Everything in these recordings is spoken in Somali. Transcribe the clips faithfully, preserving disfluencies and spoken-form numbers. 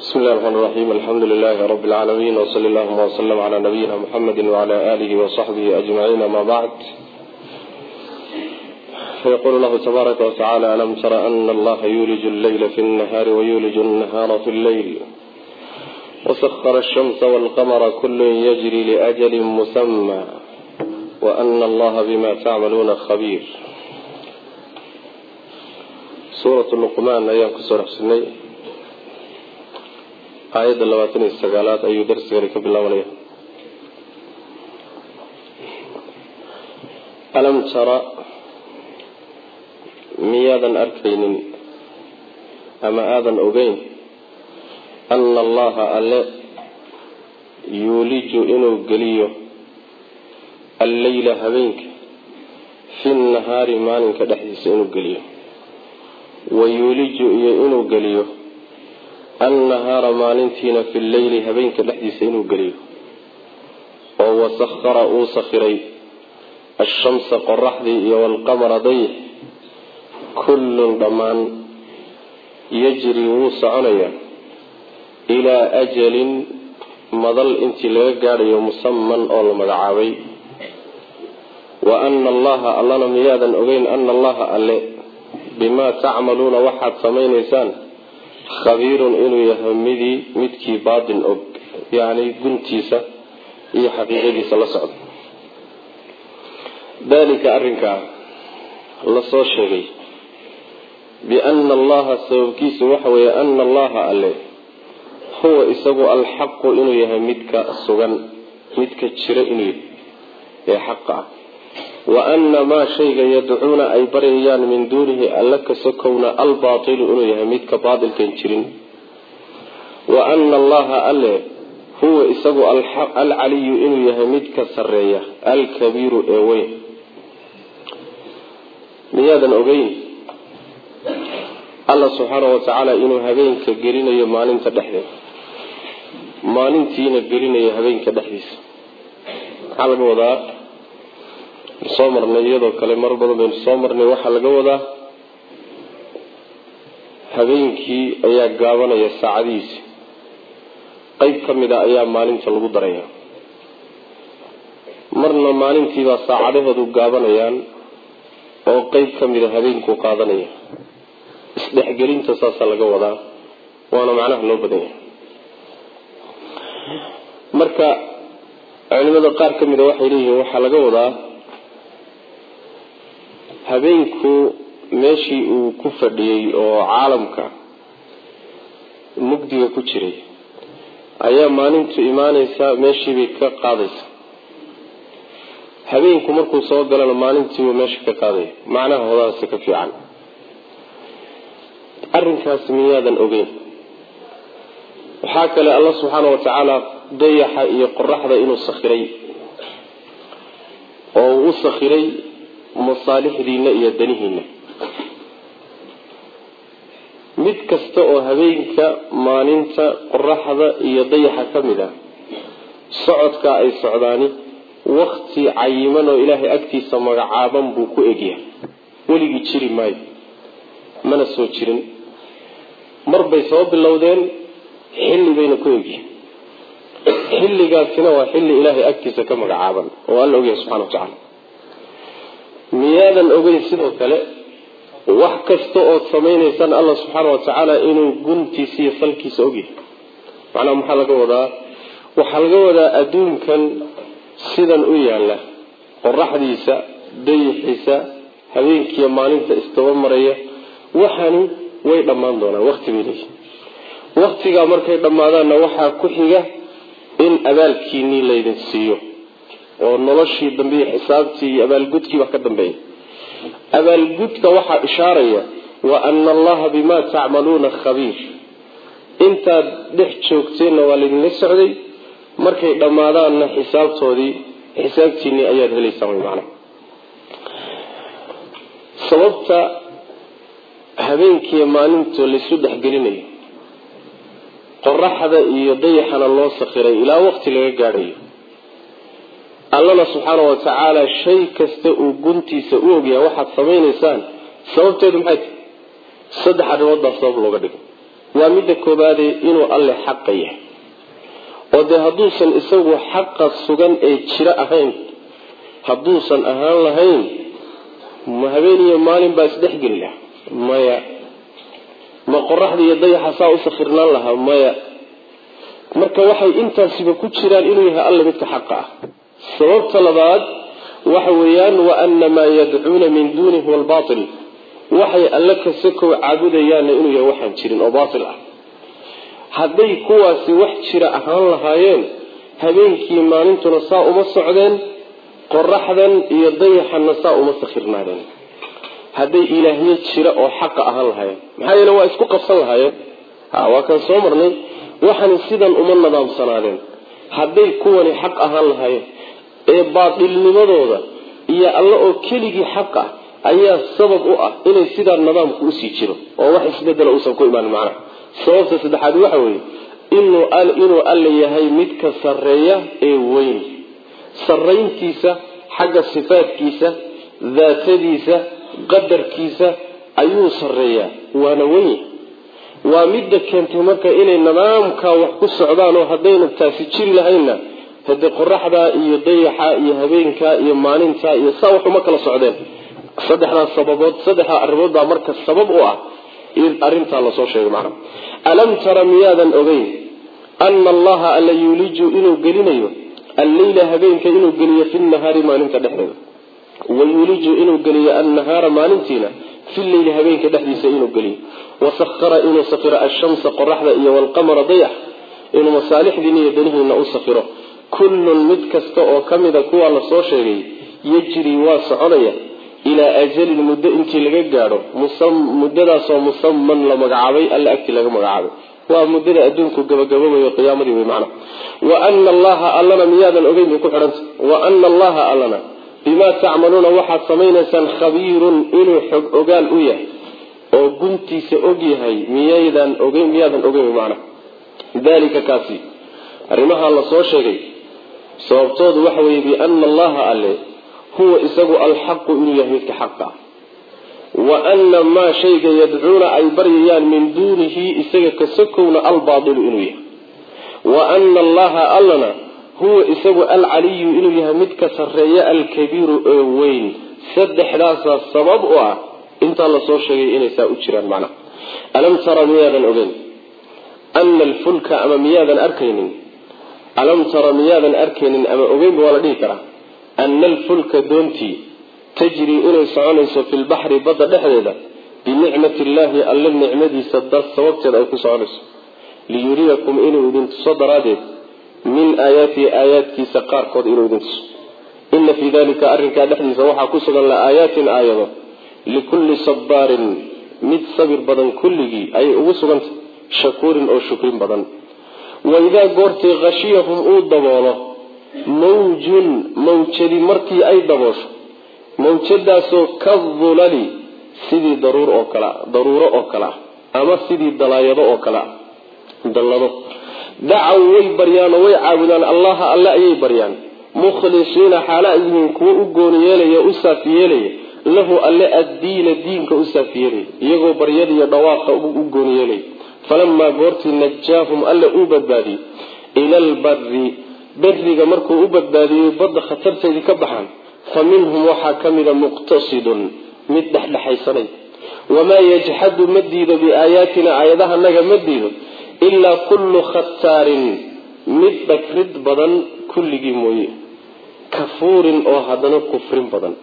بسم الله الرحمن الرحيم. الحمد لله رب العالمين، وصلى الله وسلم على نبينا محمد وعلى آله وصحبه أجمعين. ما بعد، فيقول الله تبارك وتعالى: ألم تر أن الله يولج الليل في النهار ويولج النهار في الليل وسخر الشمس والقمر كل يجري لأجل مسمى وأن الله بما تعملون خبير. سورة اللقمان أيام كسورة سنية آية اللواتين السقالات أي درس غيرك بالله وليه. ألم ترى ميادا أركين أما آذن أبين أن الله ألا يولج إنو قليه الليل هبينك في النهار مالك دحيس إنو قليه ويولج إنو قليه النهار مالنتين في الليل هبينك دحيس إنو قليه وهو سخر أوسخري الشمس قرحدي والقمر ضيح كل ضمان يجري وسعنيا إلى أجل مضل انت لغاري مسمى أول مدعاوي وأن الله الله ميادا أغين أن الله ألي بما تعملون وحد سمين إنسان خبير إنو يهمدي مدكي باطن أب يعني قنتيسة هي حقيقة صلى الله عليه وسلم. ذلك أرنك الله صوشي بأن الله سوكيس وحوي أن الله ألي هو إساقو الحق إنو يهمدك السغن مدك الشراء إنو يحقع وأن ما شيء يدعون أي بريان من دونه ألك سكون الباطل إنو يهمدك باطل كنشرين وأن الله ألي هو إساقو الحق العلي إنو يهمدك سرية الكبير إيوين ميادا أغين الله سبحانه وتعالى إنه هبينك قرين يمالين تدحذي مالين تينا قرين يهبينك دحذيس على قوضا صومرنا يدو كلمة ربضا بين صومرنا وحال قوضا هبينك أيا قابنا يا سعديس قيب كمدا أيا مالين تلقو دريا مرنا مالين تيبا ساعده دو قابنا يان oo qayb kamid ah habeenku qaadanaya isdhexgelinta saasa laga wadaa waana macnaha loo badan yahay. marka culimada qaar kamid ah waxay leeyihiin waxa laga wadaa habeenku meeshii uu ku fadhiyay oo caalamka mugdiga ku jiray ayaa maalintu imaanaysa meeshii bay ka qaadaysa habeenku markuu soo galana maalintii uu meesha ka qaaday macnaha hodaas ka fiican arrinkaas miyaadan ogeyn. waxaa kale Allah subhanahu wa ta'ala dayaxa iyo qorraxda inuu sakhiray oo uu sakhiray masaalixdiina iyo danihiina mid kasta oo habeenka maalinta qorraxda iyo dayaxa kamid ah socodka ay socdaani waqti cayiman oo ilaahay agtiisa magacaaban buu ku egyahay waligi jiri maayo mana soo jirin marbay soo bilowdeen xilli bayna ku egyihiin xilligaasina waa xilli ilaahay agtiisa ka magacaaban oo alla ogyahay subxaana watacaala. miyaadan ogeyn sidoo kale wax kasta ood samaynaysaan alla subxaana watacaala inuu guntiisa iyo salkiisa ogyahay. macnaha maxaa laga wadaa waxaa laga wadaa adduunkan sidan u yaala qorraxdiisa dayixiisa habeenkiiyo maalinta istaba maraya waxani way dhammaan doonaan waqti bay leeyihiin. waqtigaa markay dhammaadaanna waxaa ku xiga in abaalkiinii laydin siiyo oo noloshii dambe iyo xisaabtii iyo abaalgudkii wax ka dambeeya. abaalgudka waxaa ishaaraya wa ana allaha bimaa tacmaluuna khabiir. intaad dhex joogteenna waa laydinla socday markay dhammaadaanna xisaabtoodii xisaabtiinii ayaad helaysaa way macna. sababta habeenkii maalintu la isu dhexgelinayo qorraxda iyo dayaxana loo sakhiray ilaa waqti laga gaadhayo allana subxaanahu wa tacaala shay kasta uu guntiisa u ogyahay waxaad samaynaysaan sababteedu maxay tahay saddex arrimood baa sabab looga dhigay. ومد كوبادي إنه الله حقيه وده هدوسا إسوه حق السجن إيه شراء هين هدوسا أهان لهين ما هبيني مالين بس دحق الله ما يا ما قرح لي يضيع حصاء سخرنا لها ما يا marka waxay intaasiba ku jiraan inuu yahay alla midka xaqa ah sababta labaad waxa weeyaan wa anna ma yad'una min dunihi wal batil waxay alla ka sako caabudayaan inuu yahay waxaan jirin oo baatil ah haday kuwaasi wax jira ahaan lahaayeen habeenkii maalintuna saa uma socdeen qorraxdan iyo dayaxana saa uma sakhirnaadeen haday ilaahiye jira oo xaq ahaan lahaayeen maxay yeelay waa isku qabsan lahaayeen ha waa kan soo marnay waxaan sidan uma nadaamsanaadeen haday kuwani xaq ahaan lahaayeen ee baadilnimadooda iyo alla oo keligii xaq ah ayaa sabab u ah inay sidan nidaamku u sii jiro oo wax isbedel uu soo ku imaan macna sababta saddexaad waxa weeye inuu al inuu alla yahay mid ka sareeya ee weyn sareyntiisa xagga sifaadkiisa daatadiisa qadarkiisa ayuu sareeyaa waana weyn waa midda keentay marka inay nidaamka wax ku socdaan oo hadayna taasi jiri lahayna hada qorraxda iyo dayaxa iyo habeenka iyo maalinta iyo saa wax uma kala socdeen saddexda sababood saddexda arrimood baa marka sabab u ah in arinta la soo sheegay macna alam tara miyadan ogeyn anna allaha alla yuliju inuu gelinayo al-layla habeenka inuu geliyo fi an-nahari maalinta dhexdeeda wa yuliju inuu geliyo an-nahara maalintiina في الليل هبين كدحديس إنه قليل وسخر إنه سخر الشمس قرحة إيا والقمر ضيح إنه مصالح دينية دينه إنه سخره كل مدكست أو كمد كوى لصوشري يجري واسع عليه إلى أجل المدة انتي لقاره مدة سو مصمم لمقعبي ألا أكل لك مقعبي ومدة أدونك قبا قبا وقيامة بمعنى وأن الله ألنا ميادا أبين كحرنت وأن الله ألنا بما تعملون واحد سمينا سن خبير إنه حق أقال أويه أو قنتي سأقيهي ميادا أقيم ميادا أقيم معنا ذلك كاسي أرمها الله صور شيء سوابتوض وحوي بأن الله ألي هو إساقو الحق إنه يهمتك حقا وأن ما شيء يدعون أي بريان من دونه إساقك سكون الباطل إنه وأن الله ألنا هو إساقو العلي إنه يهمتك سرياء الكبير وين سد حداثة السبب وعا انت الله صور شيء إنه سأجران معنا ألم ترى ميادا أبين أن الفلك أما ميادا أركين ألم ترى ميادا أركين أما أبين ولا ديكرا أن الفلك دونتي تجري إنه سعونيس في البحر بضا دحديدا بنعمة الله ألا النعمة سدى الصوابت أو كسعونيس ليريكم إنه إذن تصدر هذه من آيات آيات كي سقار قد إنه إذن إن في ذلك أرنك دحدي سوحا كسغا لآيات آيات لكل صبار مد صبر بدن كله أي أوسغا شكور أو شكر بدن وإذا قرت غشيهم أود دباله موج موجد مركي أي دباش موجد سو كالظلل سيدي ضرور أوكلا ضرورة أوكلا أما سيدي دلايض أوكلا دلالو دعوا ويبريان ويعابدان الله ألا أي بريان مخلصين حالائهم كو أقون يلي أساف يلي له ألا الدين الدين كأساف يلي يغو بريان يدواق أقون يلي فلما قرت نجاهم ألا أبدادي إلى البر برق مركو أبدادي بض خطرت ذي كبحان فمنهم وحاكمل مقتصد مدح لحيصني وما يجحد مديد بآياتنا آياتها لك مديد إلا كل خطار مدك رد بدن كل جموي كفور أو هدن كفر بدن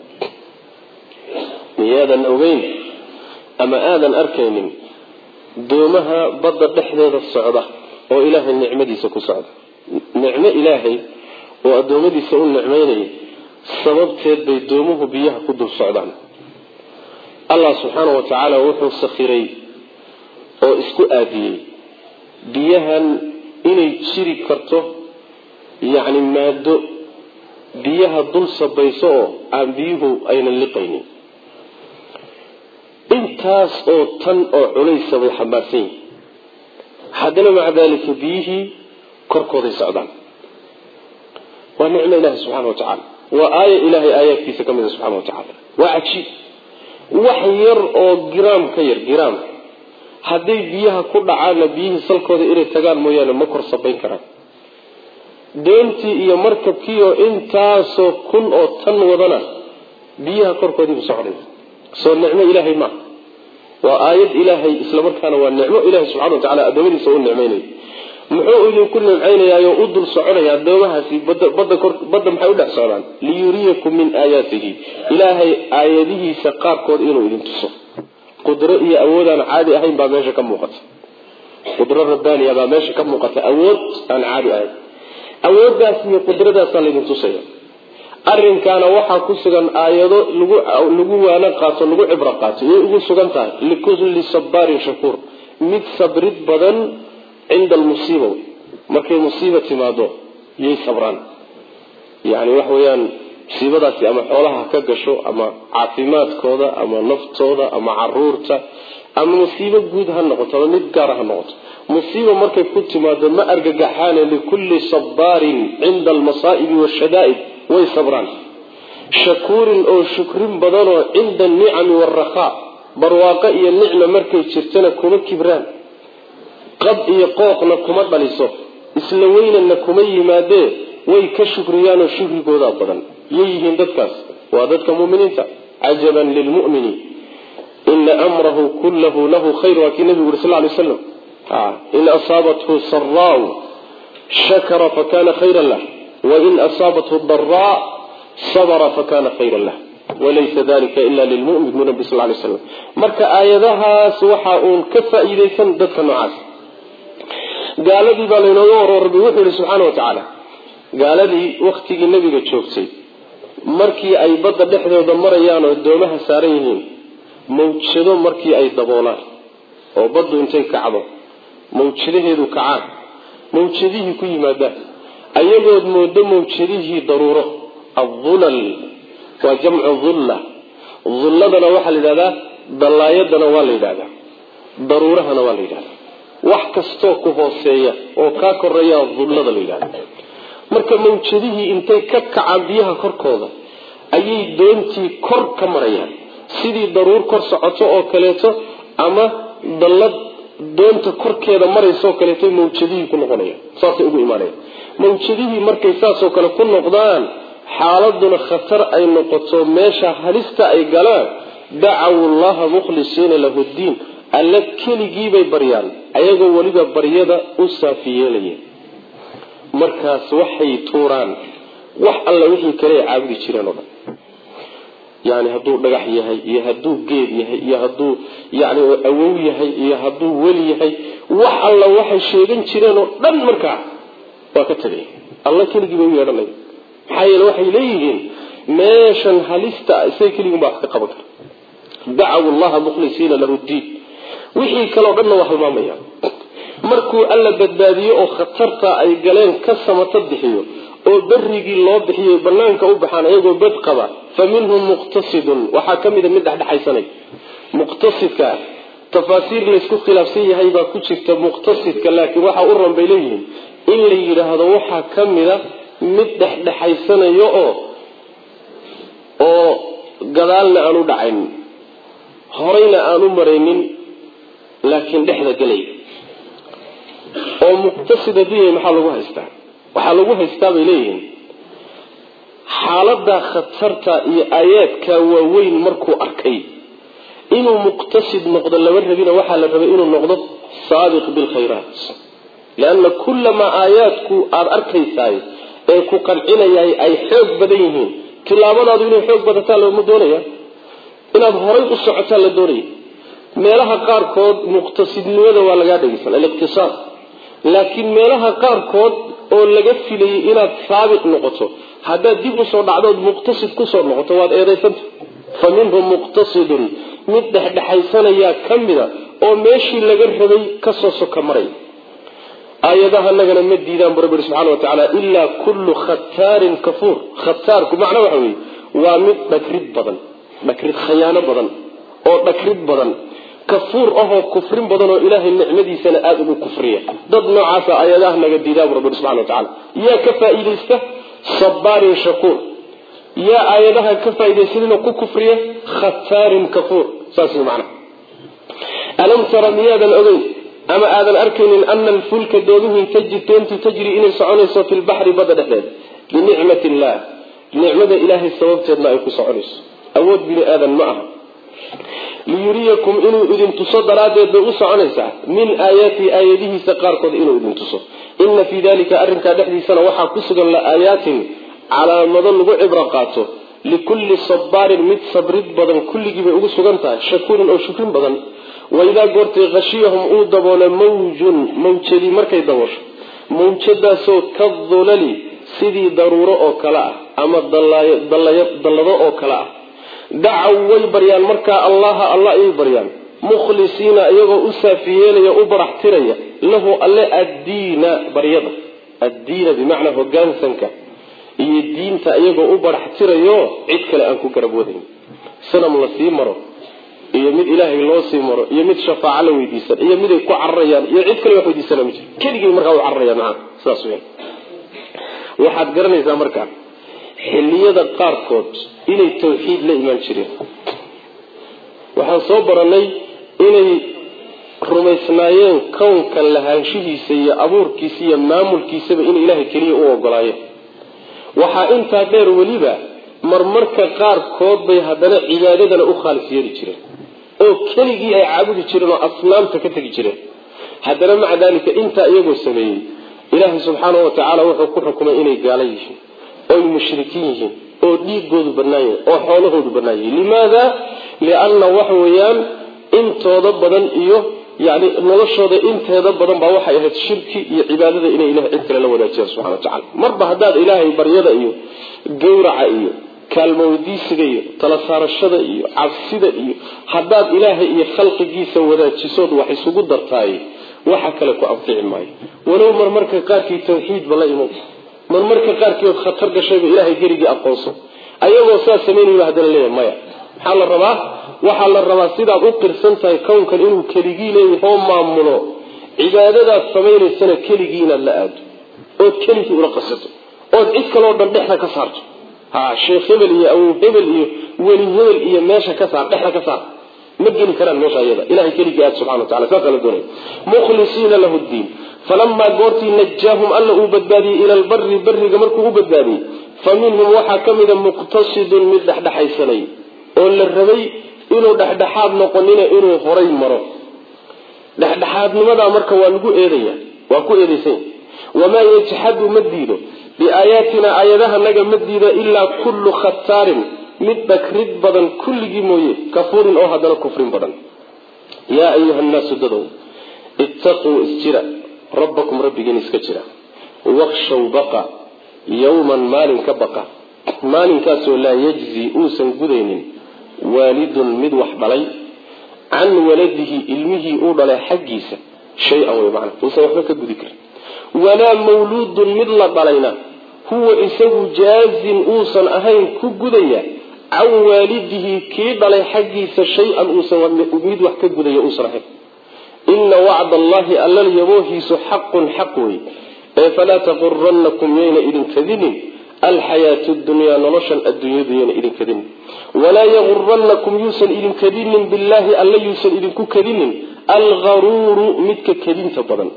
ميادا أوين أما آذن أركين دومها بض بحذر الصعدة وإله النعمة دي سكو صعدة نعمة إلهي وأدومة دي سؤول نعميني السبب تيد بيدومه بيها كدو الصعدان الله سبحانه وتعالى وحو السخيري وإسكو آديي بيها إني تشيري كرتو يعني مادو بيها دول صبيسو عن بيه أين اللقيني انتاس او تن او عليس بالحماسين حدنا مع ذلك بيه كركوض سعدان ونعم الله سبحانه وتعالى وآية إلهي آيات في سكمه سبحانه وتعالى وعكشي وحير او جرام كير جرام hadday biyaha ku dhacaana biyihii salkooda inay tagaan mooyaane ma kor sabayn karaan. doontii iyo markabkii oo intaasoo kun oo tan wadana biyaha korkoodiibu socday. soo nicmo ilaahay ma waa aayad ilaahay isla markaana waa nicmo ilaahay subxaanahu wa tacaala adoomadiisa u nicmaynayo. muxuu idinku nimcaynayaayo u dul soconaya adoomahaasi badda badda kor badda maxay u dhex socdaan liyuriyakum min aayaatihi ilaahay aayadihiisa qaarkood inuu idin tuso. qudro iyo awood aan caadi ahayn baa meesha ka muuqata. qudro rabbaaniya baa meesha ka muuqata, awood aan caadi ahayn. awooddaas iyo qudradaas la idin tusaya. arrinkaana waxaa ku sugan aayado lagu lagu waana qaato lagu cibro qaato iyo ugu sugan tahay likulli sabarin shakuur mid sabrid badan cinda almusiiba markay musiiba timaado yay sabraan. yani wax weeyaan musiibadaasi ama xoolaha ka gasho ama caafimaadkooda ama naftooda ama caruurta ama musiibo guud ha noqoto ama mid gaar ha noqoto, musiiba markay ku timaado ma argagaxaane likulli sabarin cinda almasaa'ib washadaa'id way sabraan. shakuurin oo shukrin badanoo cinda alnicami waalrakhaa barwaaqo iyo nicma markay jirtana kuma kibraan. qab iyo qooqna kuma dhaliso, isla weynana kuma yimaadee way ka shukriyaanoo shukrigooda badan. yay yihiin dadkaas? waa dadka mu'miniinta. cajaban lilmu'mini ina amrahu kullahu lahu khayr, waa kii nabigu uri sal lay slam in asaabathu saraau shakara fakana khayran lah wain asaabathu daraa sabra fakana khayran lah walaysa dalika ila lilmu'min bu nabi sal lay slam. marka aayadahaas waxa uun ka faa'iidaysan dadka noocaas. gaaladii baa laynooga waroo rabbi wuxuu yihi subxaana wa tacaala, gaaladii waktigii nabiga joogtay markii ay badda dhexdooda marayaan oo doomaha saaran yihiin, mawjado markii ay daboolaan oo baddu intay kacdo mawjadaheedu kacaan, mawjadihii ku yimaadaan ayagood moodo mawjadihii daruuro. adulal waa jamcu dulla. dulladana waxaa la yidhahdaa dallaayadana waa la yidhahdaa, daruurahana waa la yidhahdaa. wax kastoo ku hooseeya oo kaa koreeya dullada la yidhahda. marka mawjadihii intay ka kacaan biyaha korkooda ayay doontii kor ka marayaan sidii daruur kor socoto oo kaleeto ama dallad doonta korkeeda maraysa oo kaleeto mawjadihii ku noqonayaan. saasay ugu imaanayaan. mawjadihii markay saasoo kale ku noqdaan xaaladuna khatar ay noqoto meesha halista ay galaan dacaw llaha mukhlisiina lahu ddiin alla keligiibay baryaan ayagoo weliba baryada u saafi yeelaya. markaas waxay tuuraan wax alla wixii kale ay caabudi jireen oo dhan. yani hadduu dhagax yahay iyo hadduu geed yahay iyo hadduu yani awow yahay iyo hadduu weli yahay, wax alla waxay sheegan jireen oo dhan markaa waa ka tagay. alla keligiiba u yeedhanaya. maxaa yeele waxay leeyihiin meeshan halista isaga keligun baa wax ka qaban kara. dacaw llaha mukhlisiina lahu ddiin. wixii kaleo dhanna waa halmaamaya. markuu alla badbaadiyo oo khatarta ay galeen ka samata bixiyo oo barigii loo bixiyo banaanka u baxaan ayagoo bad qaba, fa minhum muqtasidun, waxaa ka mida mid dhexdhexaysanay. muqtasidka tafaasiir laysku khilaafsan yahay baa ku jirta muqtasidka, laakiin waxa u ran bay leeyihiin in la yidhaahdo waxaa ka mida mid dhexdhexaysanayo oo oo gadaalna aan u dhacayn horeyna aan u maraynin laakiin dhexda galay. oo muqtasid hadii maxaa lagu haystaa? waxaa lagu haystaa bay leeyihiin xaalada khatarta iyo aayaadka waaweyn markuu arkay inuu muqtasid noqdo laba rabina waxaa la rabay inuu noqdo saabiq bilkhayraat. lianna kullama aayaadku aad arkaysaay ee ku qancinayay ay xoog badan yihiin, tilaabadaadu inay xoog badataa looma doonaya, inaad horay u socotaa la doonaya. meelaha qaarkood muqtasidnimada waa lagaa dhegeysan aliqtisaad, laakiin meelaha qaarkood oo laga filayay inaad saabiq noqoto haddaad dib usoo dhacdood muqtasid kusoo noqoto waad eedaysanta. fa minhum muqtasidun, mid dhexdhexaysanayaa ka mida oo meeshii laga rabay kasoo soka maray. aayadaha nagana ma diidaan bu rabbi subxaana watacaala ilaa kullu khataarin kafuur. khataarku macna waxa weeye waa mid dhagrid badan, dhagrid khayaano badan oo dhagrid badan, kafuur ahoo kufrin badan oo ilaahay nicmadiisana aada ugu kufriya. dad noocaasa aayadaha naga diidaa bu rabbi subxana watacaala. yaa ka faa'iidaysta? sabaarin shakuur. yaa aayadaha ka faa'iidaysadina ku kufriya? khataarin kafuur. saas wey macna. alam tara miyaada al-ogeyn ama aadan arkaynin anna al-fulka dooduhu tajri tajri inay soconayso fil bahri bada dhexdeed binicmati illah nicmada ilaahay sababteedna ay ku soconayso awood bini aadan ma aha liyuriyakum inuu idin tuso daraadeed bay u soconaysaa min aayaati aayadihiisa qaarkood inuu idin tuso inna fii dalika arrinkaa dhexdiisana waxaa ku sugan la aayaatin calaamado lagu cibro qaato likulli sabaarin mid sabrid badan kulligii bay ugu sugan tahay shakuurin oo shukrin badan waidaa goortay khashiyahum uu daboolo mawjun mawjadii markay daboosho mawjadaasoo ka dulali sidii daruuro oo kale ah ama dallado oo kale ah dacaw way baryaan markaa allaha alla ayay baryaan mukhlisiina iyagoo u saafiyeelaya u baraxtiraya lahu alle addiina baryada addiina bimacnaa hogaansanka iyo diinta iyagoo u baraxtirayo cid kale aan ku garab wadayn sanam la sii maro iyo mid ilaahay loo sii maro iyo mid shafaaco la weydiisan iyo mid ay ku cararayaan iyo cid kale wax weydiisana ma jiro keligii markaa u cararayaan macna sidaas weyn waxaad garanaysaa markaa xilliyada qaarkood inay tawxiid la imaan jireen waxaan soo baranay inay rumaysnaayeen kownkan lahaanshihiisa iyo abuurkiisa iyo maamulkiisaba in ilaahay keliya u ogolaayeen waxaa intaa dheer weliba marmarka qaarkood bay haddana cibaadadana u khaalis yeeli jireen oo keligii ay caabudi jireen oo asnaamta ka tegi jireen haddana maca daalika intaa iyagoo sameeyey ilaahay subxaanahu watacaala wuxuu ku xukumay inay gaala yihiin oy mushrikiin yihiin oo dhiigoodu bannaan yahay oo xoolahoodu bannaan yahay limaada lianna waxa weeyaan intooda badan iyo yani noloshooda inteeda badan baa waxay ahayd shirki iyo cibaadada inay ilahay cid kale la wadaajiyaan subxana watacaala marba haddaad ilaahay baryada iyo gawraca iyo kaalmawdiisiga iyo tala saarashada iyo cabsida iyo haddaad ilaahay iyo khalqigiisa wadaajisood wax isugu dartaay waxa kale ku anfici maayo walow marmarka qaarkii tawxiidba la imo marmarka qaarkii khatar gashayba ilaahay gerigii aqoonso ayagoo saas sameynaya haddana leeyahay maya maxaa la rabaa waxaa la rabaa sidaad u qirsan tahay kownkan inuu keligii leeyahay oo maamulo cibaadadaad samaynaysana keligii inaad la aado ood keligii ula qasato ood cid kaloo dhan dhexda ka saarto ha sheekh hebel iyo awow hebel iyo weli hebel iyo meesha ka saar dhexda ka saar ma geli karaan meesha iyada ilahay keligii aad subxana watacala saas la doonay mukhlisiina lahu ddiin falamaa goortii najaahum alla uu badbaadiyey ila albari bariga markuu u badbaadiyey fa minhum waxaa ka mida muqtasidun mid dhexdhexaysanay oo la rabay inuu dhexdhexaad noqonina inuu horay maro dhexdhexaadnimadaa marka waa lagu eedaya waa ku eedaysan wamaa yajxadu ma diido biaayaatina aayadahanaga ma diida ilaa kullu khataarin mid dhagrid badan kulligii mooye kafuurin oo haddana kufrin badan yaa ayuha nnaasu dadow ittaquu isjira rabbakum rabbigiin iska jira wakshaw baqa yawman maalin ka baqa maalinkaasoo laa yajzi uusan gudaynin waalidun mid wax dhalay can waladihi ilmihii uu dhalay xaggiisa shay-an wey macna uusan waxba ka gudi karin walaa mawluudun mid la dhalayna huwa isagu jaazin uusan ahayn ku gudaya can waalidihi kii dhalay xaggiisa shay-an uusan mid wax ka gudaya uusan ahayn ina wacda allahi alla yaboohiisu xaqun xaq wey ee falaa taquranakum yayna idin kadinin alxayaatu dunyaa noloshan adduunyadu yayna idin kadinin walaa yaguranakum yuusan idin kadinin billahi alla yuusan idinku kadinin algaruuru midka kadinta badan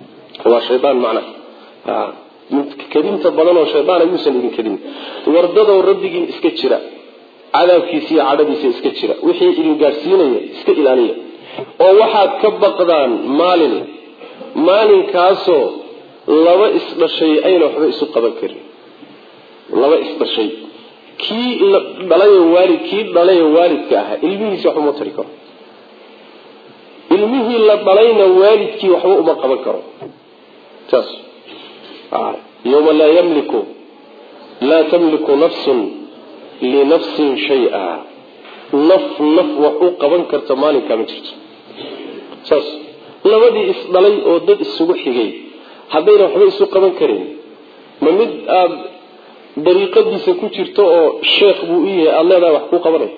waa shaydaan macnaha midka kadinta badan oo shaydaana yuusan idin kadinin wardadow rabbigiin iska jira cadaabkiisa iyo cadhadiisa iska jira wixii idin gaadhsiinaya iska ilaaliya oo waxaad ka baqdaan maalin maalinkaasoo laba isdhashay ayna waxba isu qaban karin laba isdhashay kii dhalayo waalid kii dhalayo waalidka ahaa ilmihiisa waxba uma tari karo ilmihii la dhalayna waalidkii waxba uma qaban karo saas yawma laa yamliku laa tamliku nafsun linafsin shay-a naf naf wax u qaban karta maalinkaa ma jirto saas labadii isdhalay oo dad isugu xigay haddayna waxba isu qaban karin ma mid aada dariiqadiisa ku jirto oo sheekh buu u yahay aada leedahay wax kuu qabanay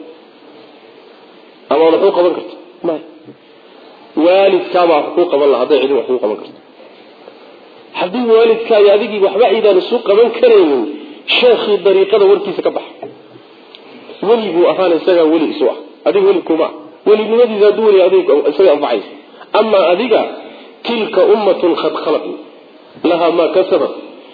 ama wax kuu qaban karto maya waalidkaabaa wax kuu qaban laha hadday cidin wax kuu qaban karto haddii waalidkaayo adigii waxba ciidaan isu qaban karaynin sheekhii dariiqada warkiisa ka baxa weli buu ahaana isagaa weli isu ah adiga weli kuma ولنمدي ذا دوري أذيك إساق أنفعيس أما أذيك تلك أمة قد خلق لها ما كسبت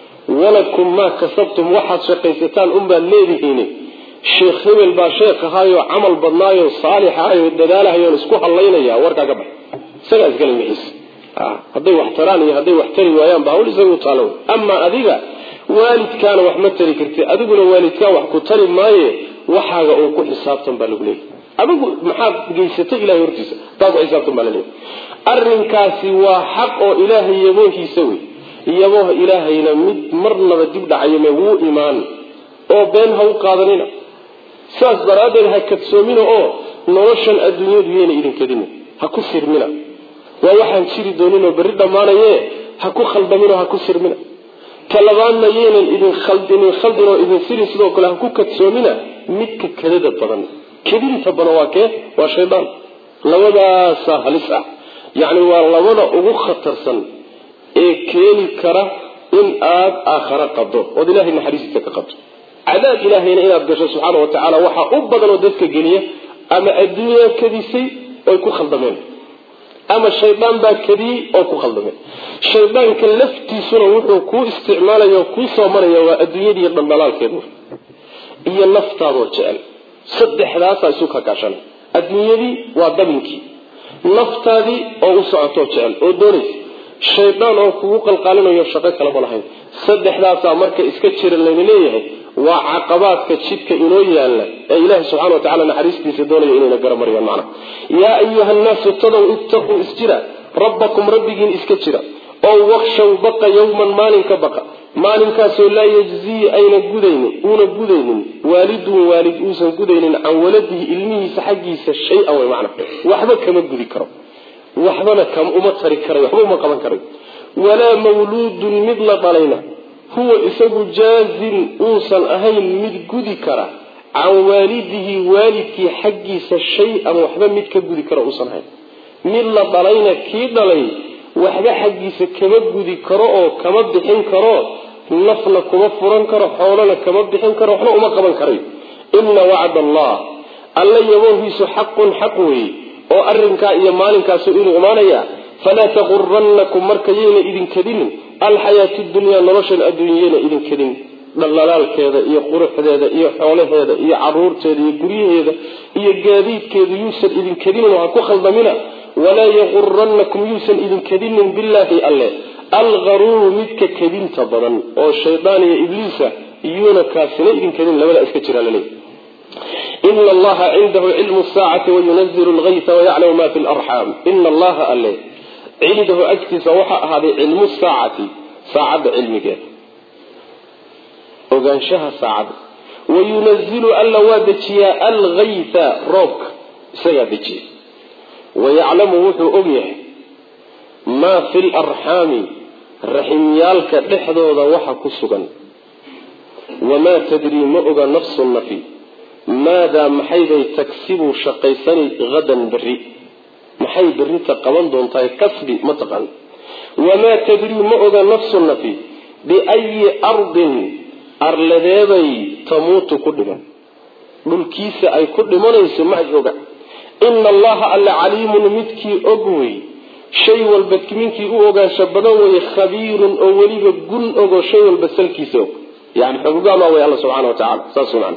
ولكم ما كسبتم واحد شقيستان أمة الليذهيني الشيخ هبل با شيخ هايو عمل بدنايو صالح هايو الدلالة هايو نسكوح اللينا يا ورقا قبل سيقى اسقال المحيس هذي واحتراني هذي واحتري ويان باولي سيقو طالو أما أذيك والد كان وحمدتني كرتي أذيقنا والد كان وحكوتني ماي وحاقا أوكو حسابتن بالغلي أذيقو محاب قيستي إلهي ورتيس تاقو حسابتن بالغلي الرنكاسي وحق إلهي يبوه يسوي يبوه إلهي لمد مرنا بديب دعيمه وو إيمان أو بينها وقادنين ساس برادر هكتسومين أو نوشن الدنيا ديين إذن كدين هكو سيرمنا ووحن شيري دونين وبرد مانا يه هكو خلدمين وهكو سيرمنا كلبان ين إذن خلدين خلدين وإذن سيري سلوك له هكو كتسومنا متك كدد طبعا كدين تبنواكه وشيطان لوضع سهلسة يعني واللوضع أغو خطرسا إيه كيني كرة إن آب آخر قبضه وذي الله إن حديثي تقبضه عذاب إلهي إن أبقى سبحانه وتعالى وحا أبضا ودسك جنية أما الدنيا كديسي ويكون خلدمين أما الشيطان با كدي ويكون خلدمين الشيطان كاللفتي سنة وحو كو استعمالا يوكو صومانا والدنيا دي يقبل دلال كدو إيا النفتا روجعل صدح راسا يسوكا كاشان الدنيا دي ودمنكي نفتا دي أو أسعطو جعل ودونيس الشيطان أو كوكو القالين ويشاقا كلام الله صدح راسا مركا إسكتشير اللي ليه وعقبات كتشيك إنوية الله إله سبحانه وتعالى نحريستي سيدوني إنينا قرى مريم معنا يا أيها الناس اتضوا اتقوا اسجرا ربكم ربكين اسكتشرا أو وخشوا بقى يوما مالك بقى مالك لا يجزي أين قدين أون قدين والد والد أوسا قدين عن ولده إلمه سحقيس الشيء أو معنى وحبا كما قدي كرم وحبا كم أمتر كرم وحبا ما قبا كرم ولا مولود مثل طالينا هو إساق جازل أوصل أهين مد قدي كرا عن والده والدك حقيس الشيء وحبا مد كقدي كرا أوصل أهين ملا ضلينا كي ضلي وحبا حقيس كما قدي كرا أو كما بحين كرا نفنا كما فران كرا حولنا كما بحين كرا وحنا أما قبل كرا إن وعد الله الله يوهيس حق حقوي أو أرنكا إيمانكا سئل أمانيا فلا تغرنكم مركيين إذن كدين الحياة الدنيا نرشل الدنيا إذن كدين دلال كذا إيه قرح هذا إيه حوله هذا إيه عرور هذا إيه قريه هذا إيه جاديد كذا يوسر إذن كدين وعكو خلد منه ولا يغرنكم يوسر إذن كدين بالله الله الغرور متك كدين تبرا أو الشيطان يا إبليس يونا كاسنا إذن كدين لا ولا أسكتر على ليه إن الله عنده علم الساعة وينزل الغيث ويعلم ما في الأرحام إن الله الله عنده أكتس وحا هذا علم الساعة ساعة علمك وقانشها ساعة وينزل ألا وادتيا الغيث روك سيادتي ويعلم وحو أميه ما في الأرحام رحميالك لحظة وحا كسوغا وما تدري مؤغا نفس النفي ماذا محيبا تكسب شقيساني غدا بري محي بريتا قوان دونتاي كسبي متقن وما تدري مؤذى نفس النفي بأي أرض أرلدابي تموت كدما بالكيس أي كدما يسمع جوغا إن الله ألا عليم متكي أقوي شيء والبتكمينكي أوغا شبدوي خبير أولي قن أوغا شيء والبسلكي سوق يعني حقوق الله الله سبحانه وتعالى ساسونا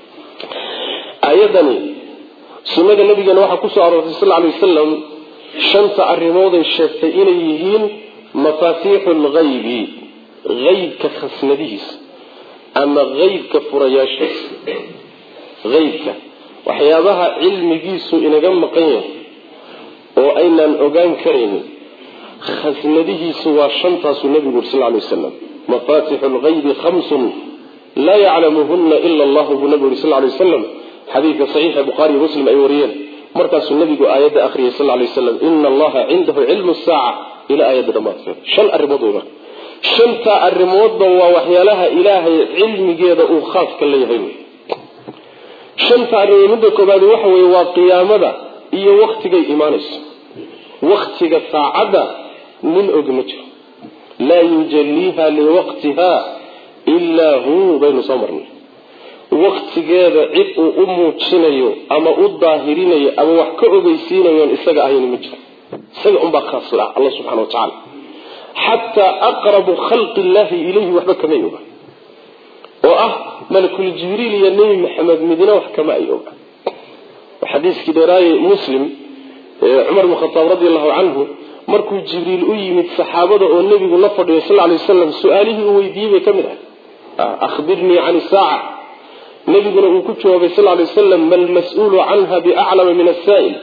أيضا سنة النبي جل وعلا كسر صلى الله عليه وسلم شمس الرماد الشفتين يهين مفاتيح الغيب غيب كخسنديس أما غيب كفرياش غيب وحيابها علم جيسو إن جم قيم وأين الأجان كريم خسنديس وشمس النبي صلى الله عليه وسلم مفاتيح الغيب خمس لا يعلمهن إلا الله بالنبي صلى الله عليه وسلم حديث صحيح البخاري ومسلم أيوريين مركز النبي آيات آخره صلى الله عليه وسلم إن الله عنده علم الساعة إلى آيات دمات شل الرمضة شلت الرمضة ووحيالها إلهي علم جيدة وخاص كاللي يهيم شلت الرمضة كبالي وحوي وقيامة إيه وقت جاي إيمانس وقت جاي ساعدة من أجمجه لا يجليها لوقتها إلا هو بين صمرنا waqtigeeda cid uu u muujinayo ama u daahirinayo ama wax ka ogeysiinayo isaga ahayn ma jiro isaga un baa khaas la Allah subhanahu wa ta'ala hatta aqrabu khalqi illahi ilayhi wahba kama yoga oo ah malakul jibril iyo nabi maxamed midina wax kama yoga xadiiskii dheeraay muslim umar ibn khattab radiyallahu anhu markuu jibril u yimid saxaabada oo nabigu la fadhiyo sallallahu alayhi wasallam su'aalihi uu weydiiyay kamid ah akhbirni 'an as-sa'a nabiguna uu ku jawaabay sallallahu alayhi wasallam mal mas'uulu 'anha bi'a'lam min as-sa'il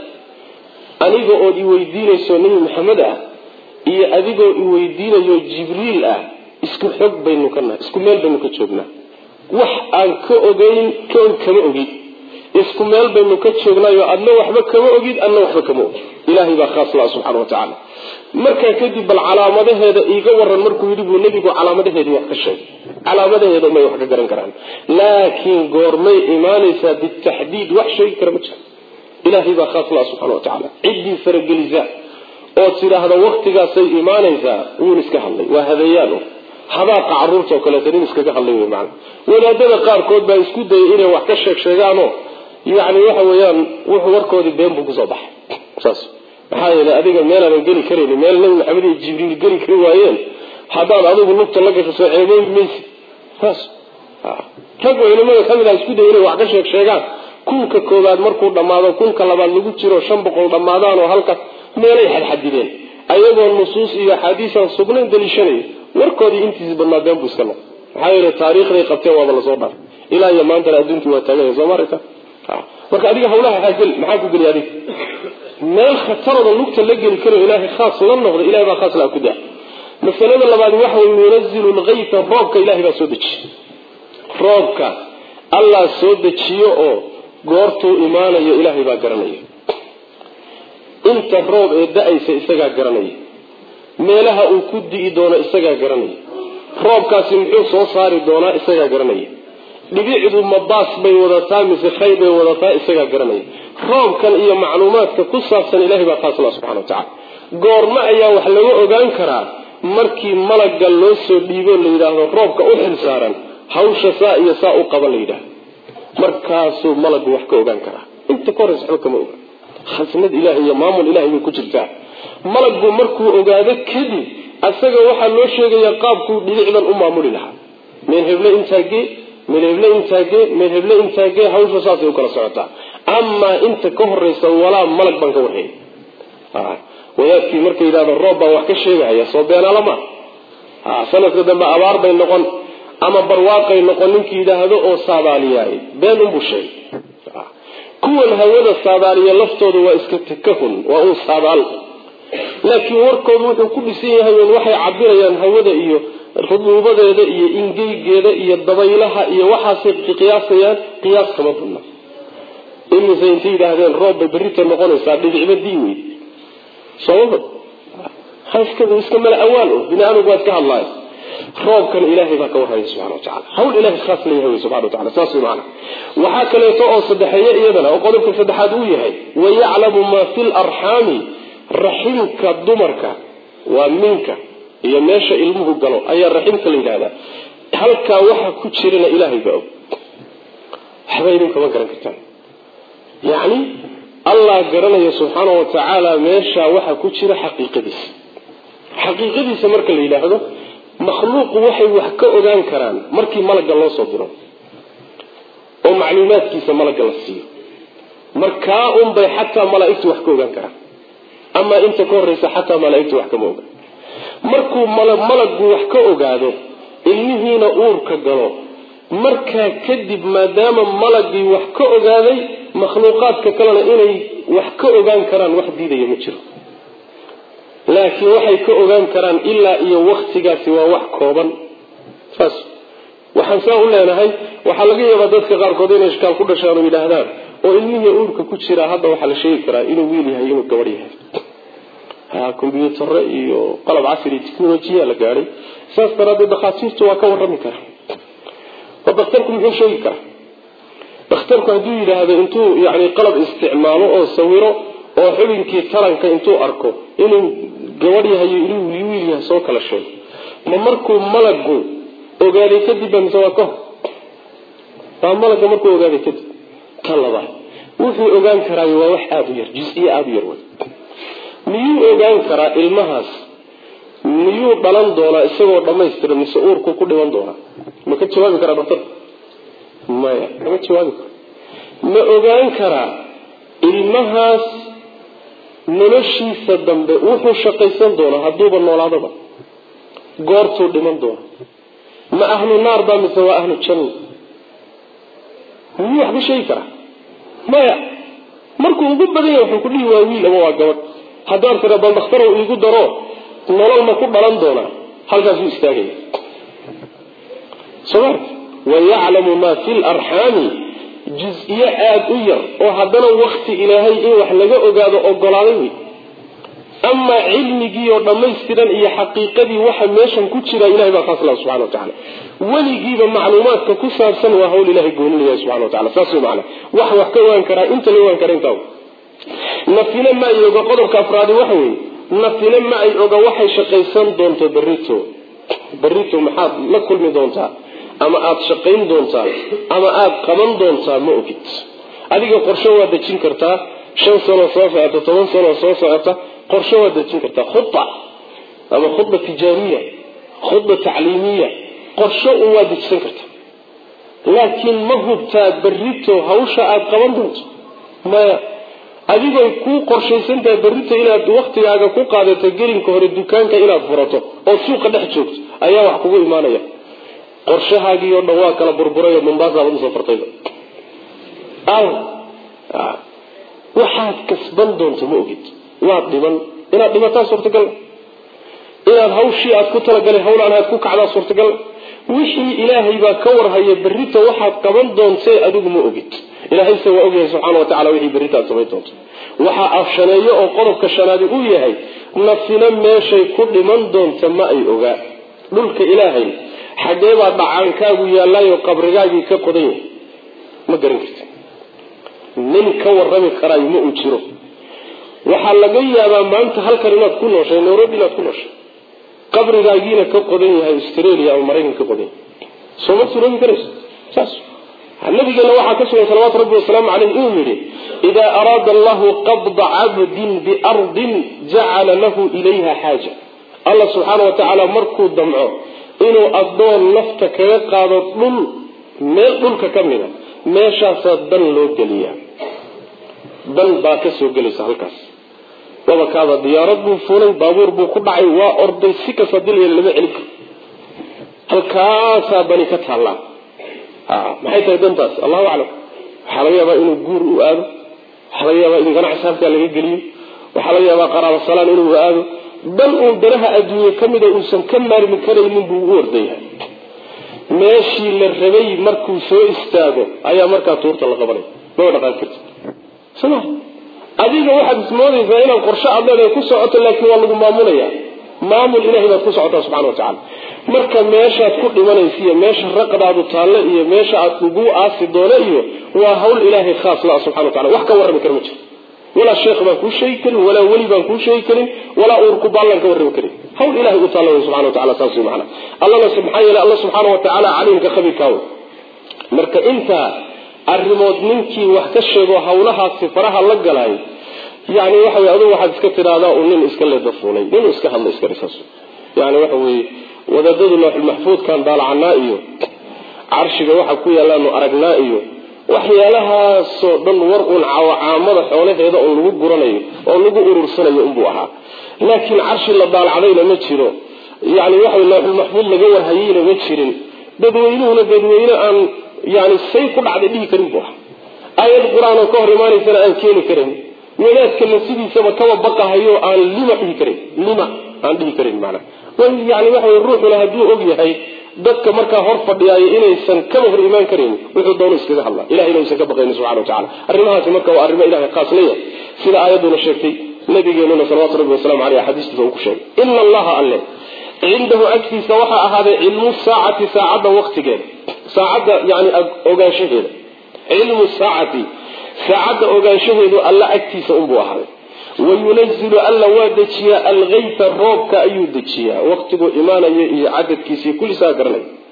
aniga oo i weydiinayso nabi maxamed ah iyo adigoo i weydiinayo jibril ah isku xog baynu kana isku meel baynu ka joognaa wax aan ka ogeyn koon kama ogid isku meel baynu ka joognaayo adna waxba kama ogid adna waxba kama ogid ilaahi baa khaas la subhanahu wa ta'ala marka kadib bal calaamadaheeda iiga waran markuu yiri buu nabigu calaamadaheeda wax ka sheegay calaamadaheeda ma wax ka garan karaan laakiin goormay iimaanaysa bitahdid wax shay kara ma jiro ilaahi baa khaas la subhanahu wa ta'ala cidii farageliza oo tiraahdo waqtigaasay iimaanaysa uu iska hadlay waa hadayaano hadaa qaruurta oo kale tan iskaga hadlay macna wadaadada qaar kood baa isku dayay inay wax ka sheeg sheegaano yaani waxa weeyaan wuxuu warkoodii been buu ku soo baxay saas maxaa yeelay adiga meel aan gali karin meel nabi maxamed iyo jibriil gali kari waayeen hadaan adigu lugta la gasho soo ceebay maysi saas ah tago ilmaha kamida isku dayay inay wax ka sheeg sheegaan kunka koobaad markuu dhamaado kunka labaad lagu jiro shan boqol dhamaadaan oo halka meelay xadxadideen ayagoo nusuus iyo xadiis aan sugnayn dalishanay warkoodii intiisa badnaa been buu iska noqday maxaa yeelay taariikhday qabteen waa la soo dhaaf ilaa iyo maanta adduunku waa taagay Soomaaliya marka adiga hawlaha haagel maxaa ku gali adiga meel khatarada lugta la gali karo ilaahay khaas la noqdo ilaahay baa khaas la ku daa masalada labaad waxa uu yunzilu al-ghaytha roobka ilaahay baa soo dejiyo roobka Allah soo dejiyo oo goortuu iimaanayo ilaahay baa garanaya inta roob ee da'aysa isaga garanaya meelaha uu ku dii doono isaga garanaya roobkaasi muxuu soo saari doonaa isaga garanaya dhibicdu mabaas bay wadataa mise khayb bay wadataa isaga garanaya roobkan iyo macluumaadka ku saabsan ilaahay baa khaas la subhanahu wa ta'ala goorma ayaa wax lagu ogaan karaa markii malaga loo soo dhiibo la yiraahdo roobka u xilsaaran hawsha saa iyo saa u qaban la yiraahdo markaasuu malagu wax ka ogaan karaa inta koreys xog kama ogaan khasnad ilaahay iyo maamul ilaahay ku jirta malagu markuu ogaado kadib asaga waxa loo sheegaya qaabku dhibicdan u maamuli lahaa meel hebla intaage meel hebla intaage meel hebla intaage hawsha saas ay kala socotaa amma inta ka horeysa wala malag ban ka warhay ah wadaadkii markay yiraahdo roob baa wax ka sheegaya soo beenala ma ah sanadka dambe abaar bay noqon ama barwaaqay noqon ninkii yiraahdo oo saadaaliyay been u bushay kuwan hawada saadaaliya laftoodu waa iska takahun waa uu saadaal laakiin warkoodu wuxuu ku dhisan yahay waxay cabirayaan hawada iyo rubuubadeeda iyo ingeygeeda iyo dabaylaha iyo waxaas qiyaasayaan qiyaas kama fudna inay sayntay yiraahdeen roob berrita noqonaysa dhibicba diiway sabab haskada iska mala awaal oo binaanu waad ka hadlay roobkan ilaahay baa ka warhay subhanahu wa ta'ala hawl ilaahay khaas leeyahay subhanahu wa ta'ala saas weeyaan waxa kale oo saddexeeya iyadana oo qodobka saddexaad uu yahay wa ya'lamu ma fil arhami rahimka dumarka wa minka iyo meesha ilmuhu galo ayaa rahimka leeyahay halka waxa ku jirina ilaahay baa habaynin kama garan kartaan yaani Allah garanaya subhanahu wa ta'ala meesha waxa ku jira xaqiiqadiisa xaqiiqadiisa marka la yiraahdo makhluuq waxay wax ka ogaan karaan markii malaga loo soo diro oo macluumaadkiisa malaga la siiyo marka um bay hatta malaa'iktu wax ka ogaan karaan ama inta ka horeysa hatta malaa'iktu wax ka ogaan markuu malagu wax ka ogaado ilmihiina uur ka galo marka kadib maadaama malagii wax ka ogaaday makhluuqaadka kale inay wax ka ogaan karaan wax diidaya ma jiro laakiin waxay ka ogaan karaan ilaa iyo waqtigaasi waa wax kooban fas waxaan soo leenahay waxa laga yaabaa dadka qaar kood inay iskaal ku dhashaan oo ilaahdaan oo ilmihiisa uurka ku jira hadda waxa la sheegi karaa inuu wiil yahay inuu gabadh yahay ha computer iyo qalab casri technology la gaaray saas daradeed dhaqaatiirtu waa ka warrami karaa wadaqtarku muxuu sheegi karaa dhakhtarku hadduu yiraahdo intuu yaani qalab isticmaalo oo sawiro oo xubinkii taranka intuu arko inuu gabadh yahay inuu wiil yahay soo kala sheego ma markuu malagu ogaaday kadib baan soo ka فملك مركو اوغادي كدب كلبا وحي اوغان كراي waa wax aad u yar juz'iye aad u yar way miyuu ogaan karaa ilmahaas miyuu dhalan doona isagoo dhamaystiran mise uurku ku dhiman doona ma ka jawaabi karaa doctor ma ma jawaabi ma ogaan karaa ilmahaas noloshiisa dambe wuxuu shaqaysan doona hadduu ba noolaadaba goortuu dhiman doona ma ahlu naar ba mise waa ahlu janna miyuu wax ka sheegi karaa maya markuu ugu badan yahay wuxuu ku dhihi waa wiil ama waa gabadh haddaan tira bal dhakhtar uu igu daro nolol ma ku dhalan doona halkaas uu istaagay sabar wa ya'lamu ma fil arham juz'iyya aad u yar oo haddana waqti ilaahay in wax laga ogaado ogolaaday ama cilmigii oo dhamaystiran iyo xaqiiqadii waxa meeshan ku jira ilaahay baa khasla subhanahu wa ta'ala waligiiba macluumaadka ku saabsan waa hawl ilaahay gooniyo subhanahu wa ta'ala saasoo macna wax wax ka waan karaa inta la waan karaa inta nafina ma iyoga qodobka afraad waxa weey nafina ma iyoga waxay shaqaysan doonto barito barito maxaad la kulmi doontaa ama aad shaqayn doontaa ama aad qaban doontaa ma ogid adiga qorshe waa dejin kartaa shan sano soo socota toban sano soo socota qorshe waa dejin kartaa khudba ama khudba tijaariya khudba tacliimiya qorshe waa dejin kartaa laakiin ma hubtaa barito hawsha aad qaban doonto ma adiga ku qorshaysan tahay barito inaad waqtigaaga ku qaadato gelinka hore dukaanka inaad furato oo suuqa dhex joogto ayaa wax kugu iimaanaya qorshahaagii oo dhawaa kala burburay Mombasa lagu soo fartay aw waxaad kasban doonto ma ogid waa dhiman inaad dhimataa suurtagal inaad hawshii aad ku talagalay hawl aan aad ku kacdaa suurtagal wixii ilaahay baa ka warhaya barito waxaad qaban doonto adigu ma ogid ilaahay soo ogyahay subhanahu wa ta'ala wixii barito aad samayn doonto waxa afshaneeyo oo qodobka shanaad uu yahay nafsina meeshay ku dhiman doonto ma ay ogaa dhulka ilaahay xagee baa dhacaankaagu yaalayo qabrigaagii ka qoday ma garan kartid nin ka warrami karay ma uu jiro waxa laga yaabaa maanta halkan inaad ku nooshay Nairobi inaad ku nooshay qabrigaagiina ka qodan yahay Australia ama Mareykanka ka qodan soo ma suran karayso saas nabigana waxa ka soo salawaatu rabbi wa salaamu alayhi uu yiri ida arada Allah qabda 'abdin bi ardin ja'ala lahu ilayha haja Allah subhanahu wa ta'ala markuu damco inuu adoon nafta kaga qaado dhul meel dhulka kamida meeshaas dan loo galiya dan baa ka soo galaysa halkaas waba kaada diyaarad buu fuulay baabuur buu ku dhacay waa orday si ka fadilay lama celin halkaas bani ka taala ah maxay tahay dantaas Allahu a'lam waxa laga yaabaa inuu guur u aado waxa laga yaabaa in ganacsiga laga galiyo waxa laga yaabaa qaraabo salaan inuu aado dan uu daraha adduunyo kamida uu san ka maarmi karaynin buu u ordayaa meeshii la rabay markuu soo istaago ayaa markaa tuurta la qabanay ma dhaqan kartid sama adiga waxaad ismoodaysaa inaad qorshe aad leedahay ku socoto laakiin waa lagu maamulayaa maamul ilaahay baad ku socotaa subxaanahu wa tacaala marka meeshaad ku dhimanaysa iyo meesha raqdaadu taalle iyo meesha aad ugu aasi doona iyo waa hawl ilaahay khaas la subxaanahu wa tacaala wax ka warrami kara ma jiro ولا شيخ ما كل شيء كريم ولا ولي ما كل شيء كريم ولا أورك بالله كوري كريم حول إله تعالى سبحانه وتعالى تاسي معنا الله سبحانه الله سبحانه وتعالى عليم كخبير كون مرك أنت الرمود منك وحكشة وحولها سفرها الله جلاي يعني واحد يقول واحد سكتر هذا ونين إسكال الدفوني نين إسكال الله إسكال إساس يعني واحد وذا ضد الله المحفوظ كان ضال عنائيه عرش واحد كوي الله إنه أرجنائيه waxyaalaha soo dhan war uu caamada xoolaheeda oo lagu guranayo oo lagu urursanayo umbu aha laakiin arshi la daalacayna ma jiro yaani waxa ilaahay mahfuud laga warhayina ma jirin dadweynuhuna dadweyne aan yaani say ku dhacday dhigi karin buu ayad quraan oo ka hor imaanaysa aan keeni karin walaadka nasidiisa ma kaba baqahayo aan lima dhigi karin lima aan dhigi karin macna way yaani waxa ruuxu haduu og yahay dadka marka hor fadhiyay inaysan ka hor iimaan karin wuxuu doono iskaga hadla ilaahay inuu iska baqayno subhanahu wa ta'ala arrimahaas marka waa arrimo ilaahay qaas leeyahay sida aayaduna sheegtay nabigeena sallallahu alayhi wa sallam alayhi hadiiska uu ku sheegay inna allaha alla indahu akthisa waxa ahaade ilmu saacati saacada waqtigeeda saacada yaani ogaanshaheeda ilmu saacati saacada ogaanshaheedu alla akthisa uu buu ahaade وينزل الله وادجيا الغيث الروب كأيو دجيا وقته إيمانه عدد كيسي كل ساقرني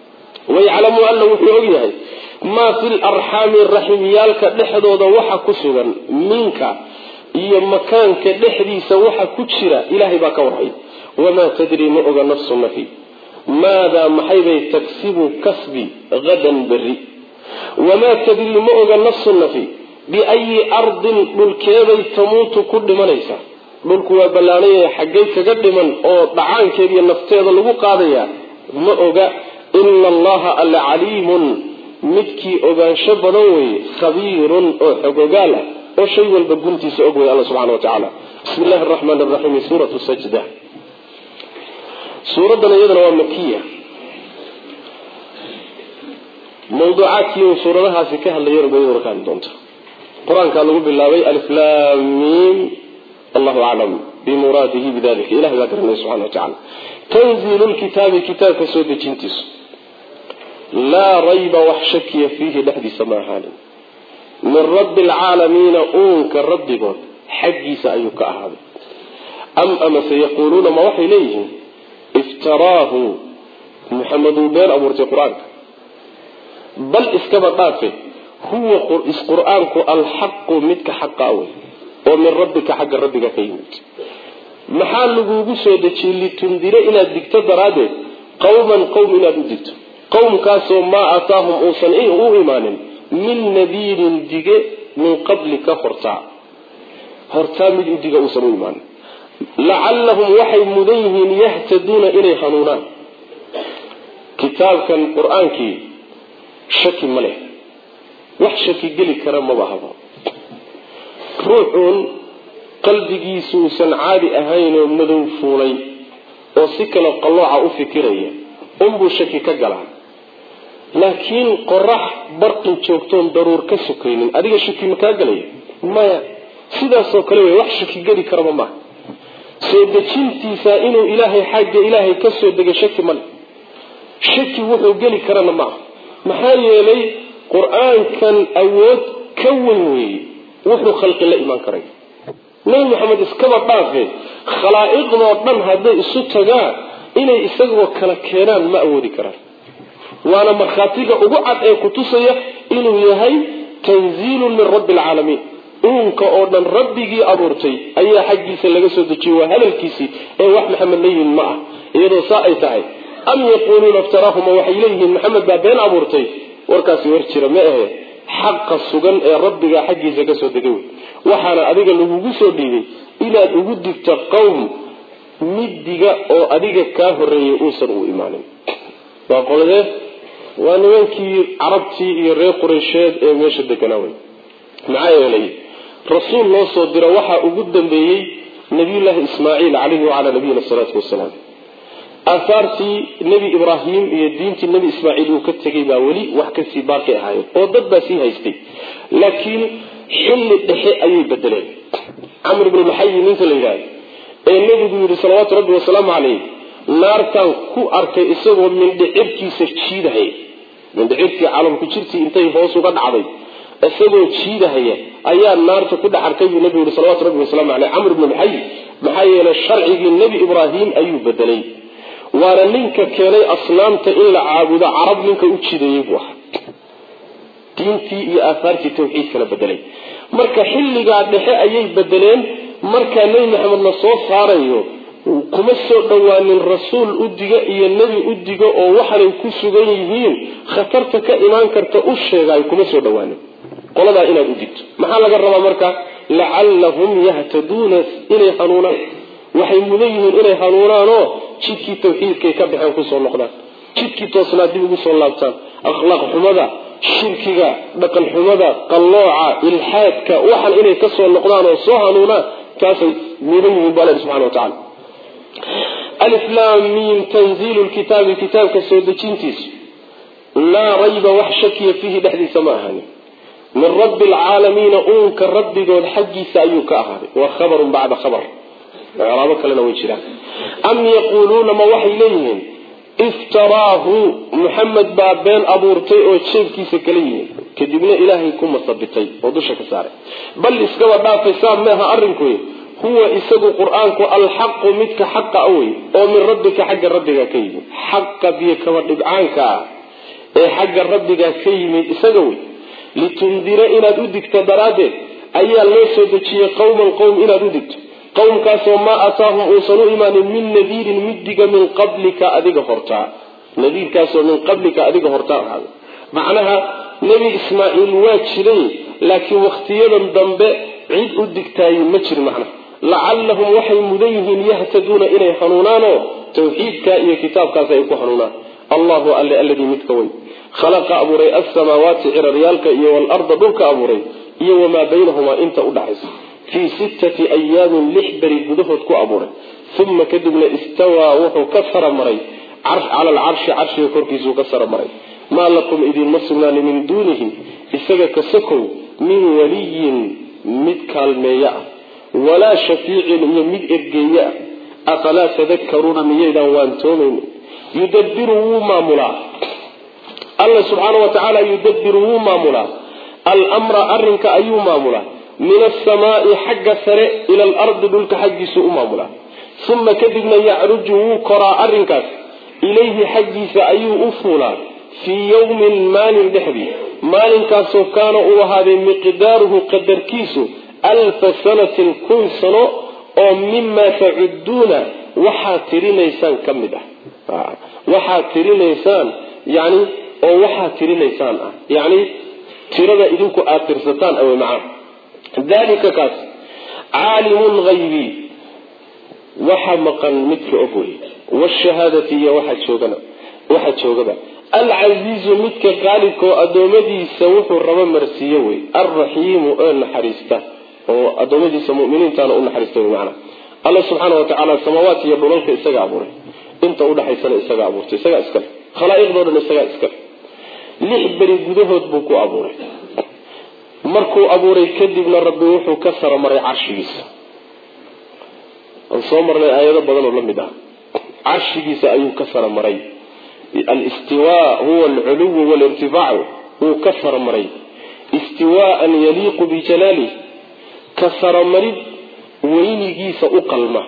wayaclamu alla wuxuu ogyahay maa fi larxaami raximyaalka dhexdooda waxa ku sugan minka iyo makaanka dhexdiisa waxa ku jira ilaahay baa ka warhay wamaa tadri ma oga nafsu nafi maadaa maxaybay tagsibu kasbi gadan berri wamaa tadri ma oga nafsu nafi biayi ardin dhulkeeday tamuutu ku dhimanaysa dhulku waa ballaanaya xaggay kaga dhiman oo dhacaankeeda iyo nafteeda lagu qaadaya ma oga ina allaha alla caliimun midkii ogaansho badan weeye khabiirun oo xogogaal ah oo shay walba guntiisa og wey alla subxana wa tacaala bismi illahi araxmaan araxiim suuratu sajda suuradan iyadana waa makiya mawduucaadkii suuradahaasi ka hadlayana bay warkaan doonta qur-aankaa lagu bilaabay alif lam mim allahu aclam bimuraadihi bidalika ilahay baa garanaya subxana wa tacala tanziilu lkitaabi kitaabka soo dejintiisu laa rayba wax shakiya fiihi dhexdiisa ma ahaanin min rabbi alcaalamiina uunka rabbigood xaggiisa ayuu ka ahaaday am amase yaquuluuna ma waxay leeyihiin iftaraahu muxameduu been abuurtay qur-aanka bal iskaba dhaafe huwa qur-aanku alxaqu midka xaqa wey oo min rabbika xagga rabbiga ka yimid maxaa lagugu soo dejiyey litundira inaad digto daraaddeed qawman qowm inaad u digto qowmkaasoo maa aataahum uusan u imaanin min nadiirin dige min qablika hortaa hortaa mid u diga uusan u imaanin lacallahum waxay mudan yihiin yahtaduuna inay hanuunaan kitaabkan qur-aankii shaki ma leh wax shaki geli kara maba habo ruuxun qalbigiisu uusan caadi ahayn oo madow fuulay oo si kale qallooca u fikiraya unbuu shaki ka galaa laakiin qorax barqin joogtoon daruur ka sokaynin adiga shaki ma kaa galaya maya sidaasoo kale wey wax shaki geli karaba maaha soo dejintiisa inuu ilaahay xagga ilaahay ka soo dega shaki male shaki wuxuu geli karana maaha maxaa yeelay qur-aankan awood ka weyn weeye wuxuu khalqi la imaan karay nabi maxamed iskaba dhaafe khalaa'iqdoo dhan hadday isu tagaan inay isagoo kala keenaan ma awoodi karaan waana markhaatiga ugu cad ee kutusaya inuu yahay tanziilun min rabbi alcaalamiin uunka oo dhan rabbigii abuurtay ayaa xaggiisa laga soo dejiyey waa hadalkiisii ee wax maxamed leeyihin ma ah iyadoo saa ay tahay am yaquuluuna iftaraahuma waxay leeyihiin maxamed baa been abuurtay warkaasi war jira ma ahe xaqa sugan ee rabbiga xaggiisa ka soo degay wey waxaana adiga lagugu soo dhiibay inaad ugu digto qowm midiga oo adiga kaa horreeyay uusan u imaanin waa qoladee waa nimankii carabtii iyo reer qureysheed ee meesha deganaa wey maxaa yeelay rasuul loo soo diro waxaa ugu dambeeyey nabiyullaahi ismaaciil calayhi wacalaa nabiyina asalaatu wasalaam aahaartii nebi ibraahim iyo diintii nebi ismaaciil uu ka tegay baa weli wax kasii baaqi ahaayeen oo dad baa sii haystay laakiin xilli dhexe ayay bedeleen camr ibnu maxayi ninka la yidhahdo ee nebigu yidhi salawaatu rabbi wasalaamu caleyh naartaan ku arkay isagoo mindhicirkiisa jiidahaya mindhicirkii calamku jirtii intay hoos uga dhacday isagoo jiidahaya ayaa naarta ku dhex arkay buu nebigu yihi salawatu rabbi wasalaamu caleyh camr ibnu maxayi maxaa yeelay sharcigii nebi ibraahim ayuu bedelay waana ninka keenay asnaamta in la caabudo carab ninka u jideeyey buu ahaa diintii iyo aahaartii tawxiidkana bedelay marka xilligaa dhexe ayay bedeleen markaa nebi maxamed la soo saarayo kuma soo dhowaanin rasuul udiga iyo nebi udiga oo waxanay ku sugan yihiin khatarta ka imaan karta u sheegaayo kuma soo dhowaanin qoladaa inaad u digto maxaa laga rabaa marka lacallahum yahtaduuna inay hanuunaan waxay mudan yihiin inay hanuunaanoo jidkii tawxiidkay ka baxeen kusoo noqdaan jidkii toosnaa dib ugu soo laabtaan akhlaaq xumada shirkiga dhaqan xumada qallooca ilxaadka waxan inay kasoo noqdaan oo soo hanuunaan taasay mudan yihiin bu alla subxana wa tacala alif lam mim tanziilu lkitaabi kitaabka soo dejintiisu laa rayba wax shakiya fiihi dhexdiisa ma ahaanin min rabbi alcaalamiina uunka rabbigood xaggiisa ayuu ka ahaaday waa khabarun bacda khabar icraabo kalena way jiraan am yaquuluuna ma waxay leeyihiin iftaraahu muxamed baa been abuurtay oo jeebkiisa kala yimid kadibna ilaahay ku masabitay oo dusha ka saaray bal iskaba dhaafay saa meeha arrinkuy huwa isagu qur-aanku alxaqu midka xaqa awey oo min rabbika xagga rabbiga ka yimid xaqa biyo kaba dhibcaanka ah ee xagga rabbiga ka yimid isaga wey litundira inaad u digto daraaddeed ayaa loo soo dejiyey qowman qowm inaad u digto qowmkaasoo maa ataahum uusan u imaanin min nadiirin middiga min qablika adiga hortaa nadiirkaasoo min qablika adiga hortaa ahaada macnaha nebi ismaaciil waa jiray laakiin waktiyadan dambe cid u digtaaye ma jir macnaha lacallahum waxay mudan yihiin yahtaduuna inay hanuunaanoo tawxiidka iyo kitaabkaas ay ku hanuunaan allahu alle alladii midka wey khalaqa abuuray alsamaawaati ciraryaalka iyo waalarda dhulka abuuray iyo wamaa baynahumaa inta udhaxaysa fii sittati ayaamin lix beri gudahood ku abuuray uma kadibna istawaa wuxuu ka saramaray cala alcarshi carshiga korkiisuu ka saramaray maa lakum idinma sugnaani min duunihi isaga ka sokow min waliyin mid kaalmeeya ah walaa shafiicin iyo mid ergeeye ah afalaa tadakaruuna miyaydaan waantoomayni yudabbiru wuu maamulaa alla subxaana wa tacaala yudabbiru wuu maamulaa almra arrinka ayuu maamulaa min asamaai xagga sare ila alardi dhulka xaggiisuu u maamulaa uma kadibna yacruju wuu koraa arrinkaas ilayhi xaggiisa ayuu u fuulaa fii yawmin maalin dhexdii maalinkaasoo kaana uu ahaaday miqdaaruhu qadarkiisu alfa sanatin kun sano oo mimaa tacudduuna waxaad tirinaysaan ka mid ah waxaad tirinaysaan yani oo waxaad tirinaysaan ah yani tirada idinku aad tirsataan awe macaa dalika kaas caalimu lghaybi waxa maqan midka og wey washahaadati iyo waxa joogana waxa joogaba alcaziizu midka qaalibka oo adoomadiisa wuxuu rabo marsiiyo wey alraxiimu oo naxariista oo adoomadiisa mu'miniintaana u naxariista wey macna alla subxaanahu wa tacaala samaawaadka iyo dhulalka isaga abuuray inta udhaxaysana isaga abuurtay isaga iskale khalaa'iqdoo dhan isaga iskale lix beri gudahood buu ku abuuray markuu abuuray kadibna rabbi wuxuu ka saramaray carshigiisa aan soo marnay aayado badan oo la mid ah carshigiisa ayuu ka saramaray alistiwaa huwa alculuwu walirtifaacu wuu ka saramaray istiwaaan yaliiqu bijalaalih ka saramarid weynigiisa u qalma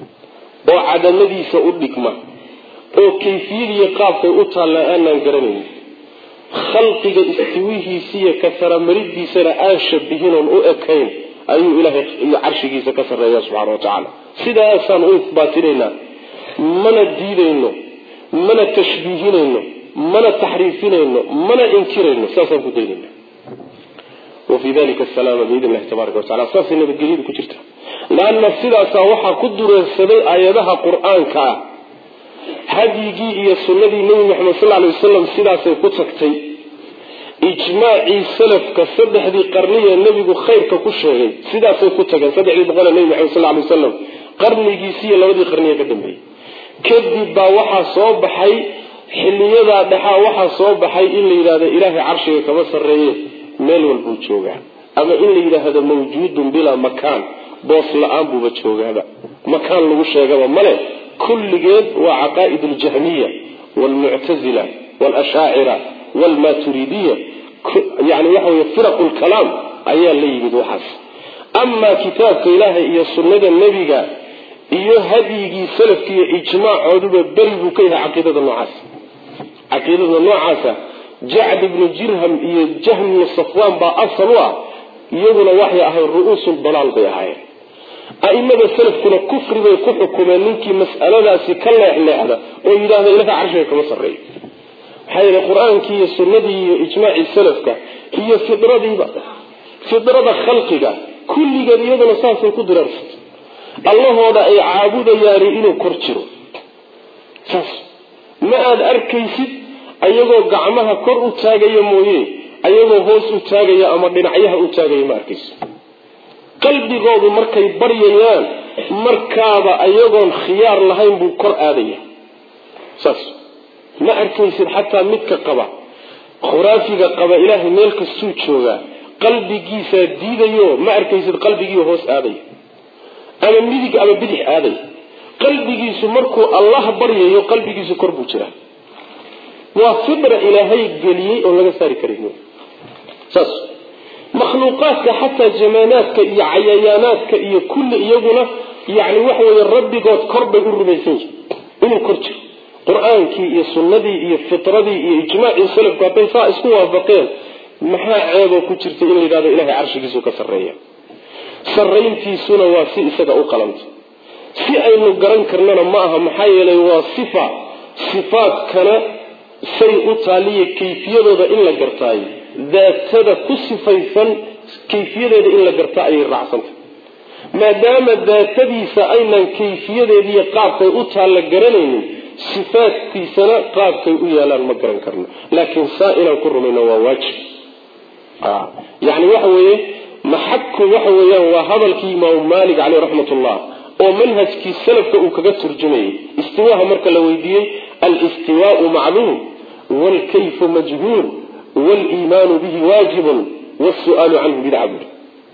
oo cadamadiisa u dhigma oo kayfiyadiiyo qaabkay u taalla aanaan garanayn khalqiga istiwihiisiiyo ka saramaridiisana aan shabihinoon u ekayn ayuu ilaahay carshigiisa ka sarreeya subxaana wa tacaala sidaasaan u isbaatinaynaa mana diidayno mana tashbiihinayno mana taxriifinayno mana inkirayno saasaan ku daynayna wafii dalika asalaama biidn illahi tabaaraka watacala saasay nabadgelyadu ku jirta laanna sidaasaa waxaa ku dureersaday aayadaha qur-aanka ah hadyigii iyo sunnadii nebi maxamed sal alay wasalam sidaasay ku tagtay ijmaacii salafka saddexdii qarniyee nebigu khayrka ku sheegay sidaasay ku tageen saddexdii boqole nebi maxamed sal alay wasalam qarnigiisiiyo labadii qarniye ka dambeeyey kadib baa waxaa soo baxay xiliyadaa dhexaa waxaa soo baxay in la yidhahdo ilaahay carshiga kama sarreeye meel walbuu joogaa ama in la yidhaahdo mawjuudun bilaa makaan boos la-aan buuba joogaaba makaan lagu sheegaba male kulligeed waa caqaa'id aljahmiya waalmuctazila waalashaacira waalmaturidiya yani waxa wey firaqu lkalaam ayaa la yimid waxaas amaa kitaabka ilaahay iyo sunnada nebiga iyo hadyigii salafka iyo ijmaacooduba beri buu ka yahay caqiidada noocaas caqiidada noocaasa jacd ibnu jirham iyo jahm ibnu safwaan baa asal u ah iyaguna waxay ahayn ru'uusul dalaal bay ahaayeen a'imada salafkuna kufri bay ku xukumeen ninkii mas'aladaasi ka leexleexda oo yidhaahda ilaha carshiga kama sarreeyo maxaa yeele qur-aankii iyo sunnadii iyo ijmaacii salafka iyo fidradiiba fidrada khalqiga kulligeed iyaduna saasay ku diraersatay allahooda ay caabudayaani inuu kor jiro saas ma aad arkaysid ayagoo gacmaha kor u taagaya mooye ayagoo hoos u taagaya ama dhinacyaha u taagaya ma arkaysid qalbigoodu markay baryayaan markaaba ayagoon khiyaar lahayn buu kor aadaya saas ma arkaysid xataa midka qaba khuraafiga qaba ilaahay meel kastuu joogaa qalbigiisaa diidayo ma arkaysid qalbigii hoos aadaya ama midig ama bidix aaday qalbigiisu markuu allah baryayo qalbigiisu kor buu jiraa waa fidra ilaahay geliyey oo laga saari karin saas makhluuqaadka xataa jamaanaadka iyo cayayaanaadka iyo kulli iyaguna yani waxa weeye rabbigood kor bay u rumaysan yihiin inuu kor jiro qur-aankii iyo sunnadii iyo fitradii iyo ijmaacii salafku hadday saa isku waafaqeen maxaa ceeboo ku jirta in la yidhahdo ilahay carshigiisu ka sarreeya sarrayntiisuna waa si isaga u qalanta si aynu garan karnana ma aha maxaa yeelay waa sifa sifaadkana say u taaliya kayfiyadooda in la gartaayo daatada ku sifaysan kayfiyadeeda in la gartaa ayay raacsantay maadaama daatadiisa aynan kayfiyadeediiyo qaabkay u taalla garanaynin sifaadkiisana qaabkay u yaalaan ma garan karno laakiin saa inaan ku rumayno waa waajib yani waxa weeye maxabku waxa weeyaan waa hadalkii imaamu maalik caleyh raxmatullah oo manhajkii salafka uu kaga turjumayay istiwaaha marka la weydiiyey alistiwaau macluum waalkayfu majhuul waaliimaanu bihi waajibun wasu'aalu canhu bidca buri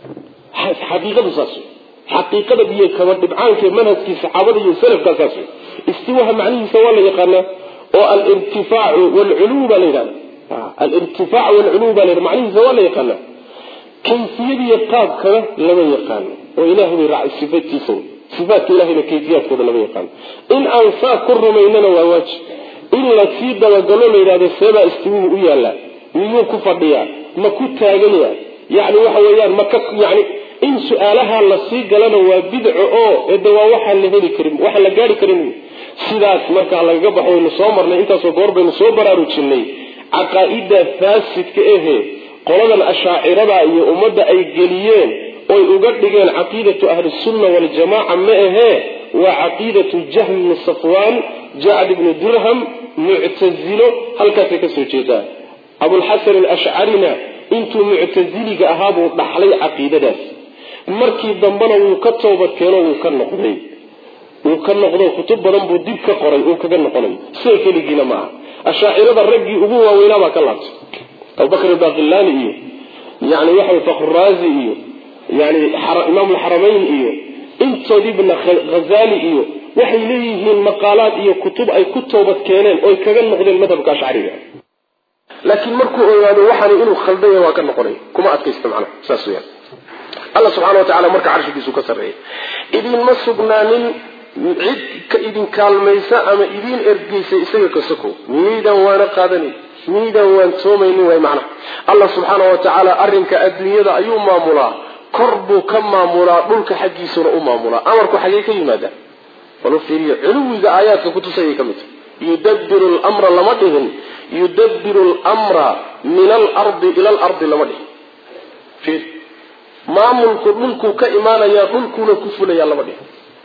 xaqiiqadu saas wey xaqiiqada biyo kaba dhibcaankae manhajkii saxaabada iyo salafkaa saas wey istiwaaha macnihiisa waa la yaqaanaa oo alirtifaacu waalculuw baa la yidhahda alirtifaac waalculuw baa la yidhahda macnihiisa waa la yaqaanaa kayfiyadiiyo qaabkana lama yaqaano oo ilahay bay raacay sifaadkiisa wey sifaadka ilahayna kayfiyaadkooda lama yaqaano in aan saa ku rumaynana waa waajib in lasii dabagalo la yidhahdo seebaa istiwuhu u yaallaa miyuu ku fadhiyaa ma ku taagan yahay yani waxa weeyaan maka yani in su-aalaha lasii galana waa bidco oo ede waa waxaan la heli karin waxaan la gaari karin sidaas markaa lagaga baxo waynu soo marnay intaasoo goor baynu soo baraarujinay caqaa'ida faasidka ehe qoladan ashaacirada iyo ummadda ay geliyeen oy uga dhigeen caqiidatu ahlisunna waljamaaca ma ahee waa caqiidatu jahm bni safwaan jacd ibni dirham muctazilo halkaasay kasoo jeedaa abulxasan alashcarina intuu muctaziliga ahaabuu dhaxlay caqiidadaas markii dambena wuu ka toobad keeno wuu ka noqday wuu ka noqdo kutub badan buu dib ka qoray uu kaga noqonay sida keligiina maaha ashaacirada raggii ugu waaweynaa baa ka laabtay abubakr baqillani iyo yani waxa fakhraazi iyo yani imaam alxaramayn iyo intoodii ibn ghazali iyo waxay leeyihiin maqaalaad iyo kutub ay ku toobad keeneen oy kaga noqdeen madhabka ashcariga laakiin markuu ogaado waxaan inuu khaldan yahay waa ka noqonay kuma adkaysta macnaha saas weeyaan Allah subhanahu wa ta'ala marka carshigiisu ka sareeyay idin ma sugnaanin cid ka idin kaalmaysa ama idin ergeysa isaga ka soko miidan waana qaadani miidan waan toomaynin way macnaha Allah subhanahu wa ta'ala arrinka adduunyada ayuu maamulaa korbu ka maamulaa dhulka xaqiisuna u maamulaa amarku xagee ka yimaada wala fiiriyo culuwiga aayaadka ku tusayay kamid yudabbiru al-amra lama dhihin yudabbiru al-amra min al-ardi ila al-ardi lama dhihin fiir maamulku dhulku ka imaanaya dhulkuna ku fulaya lama dhihin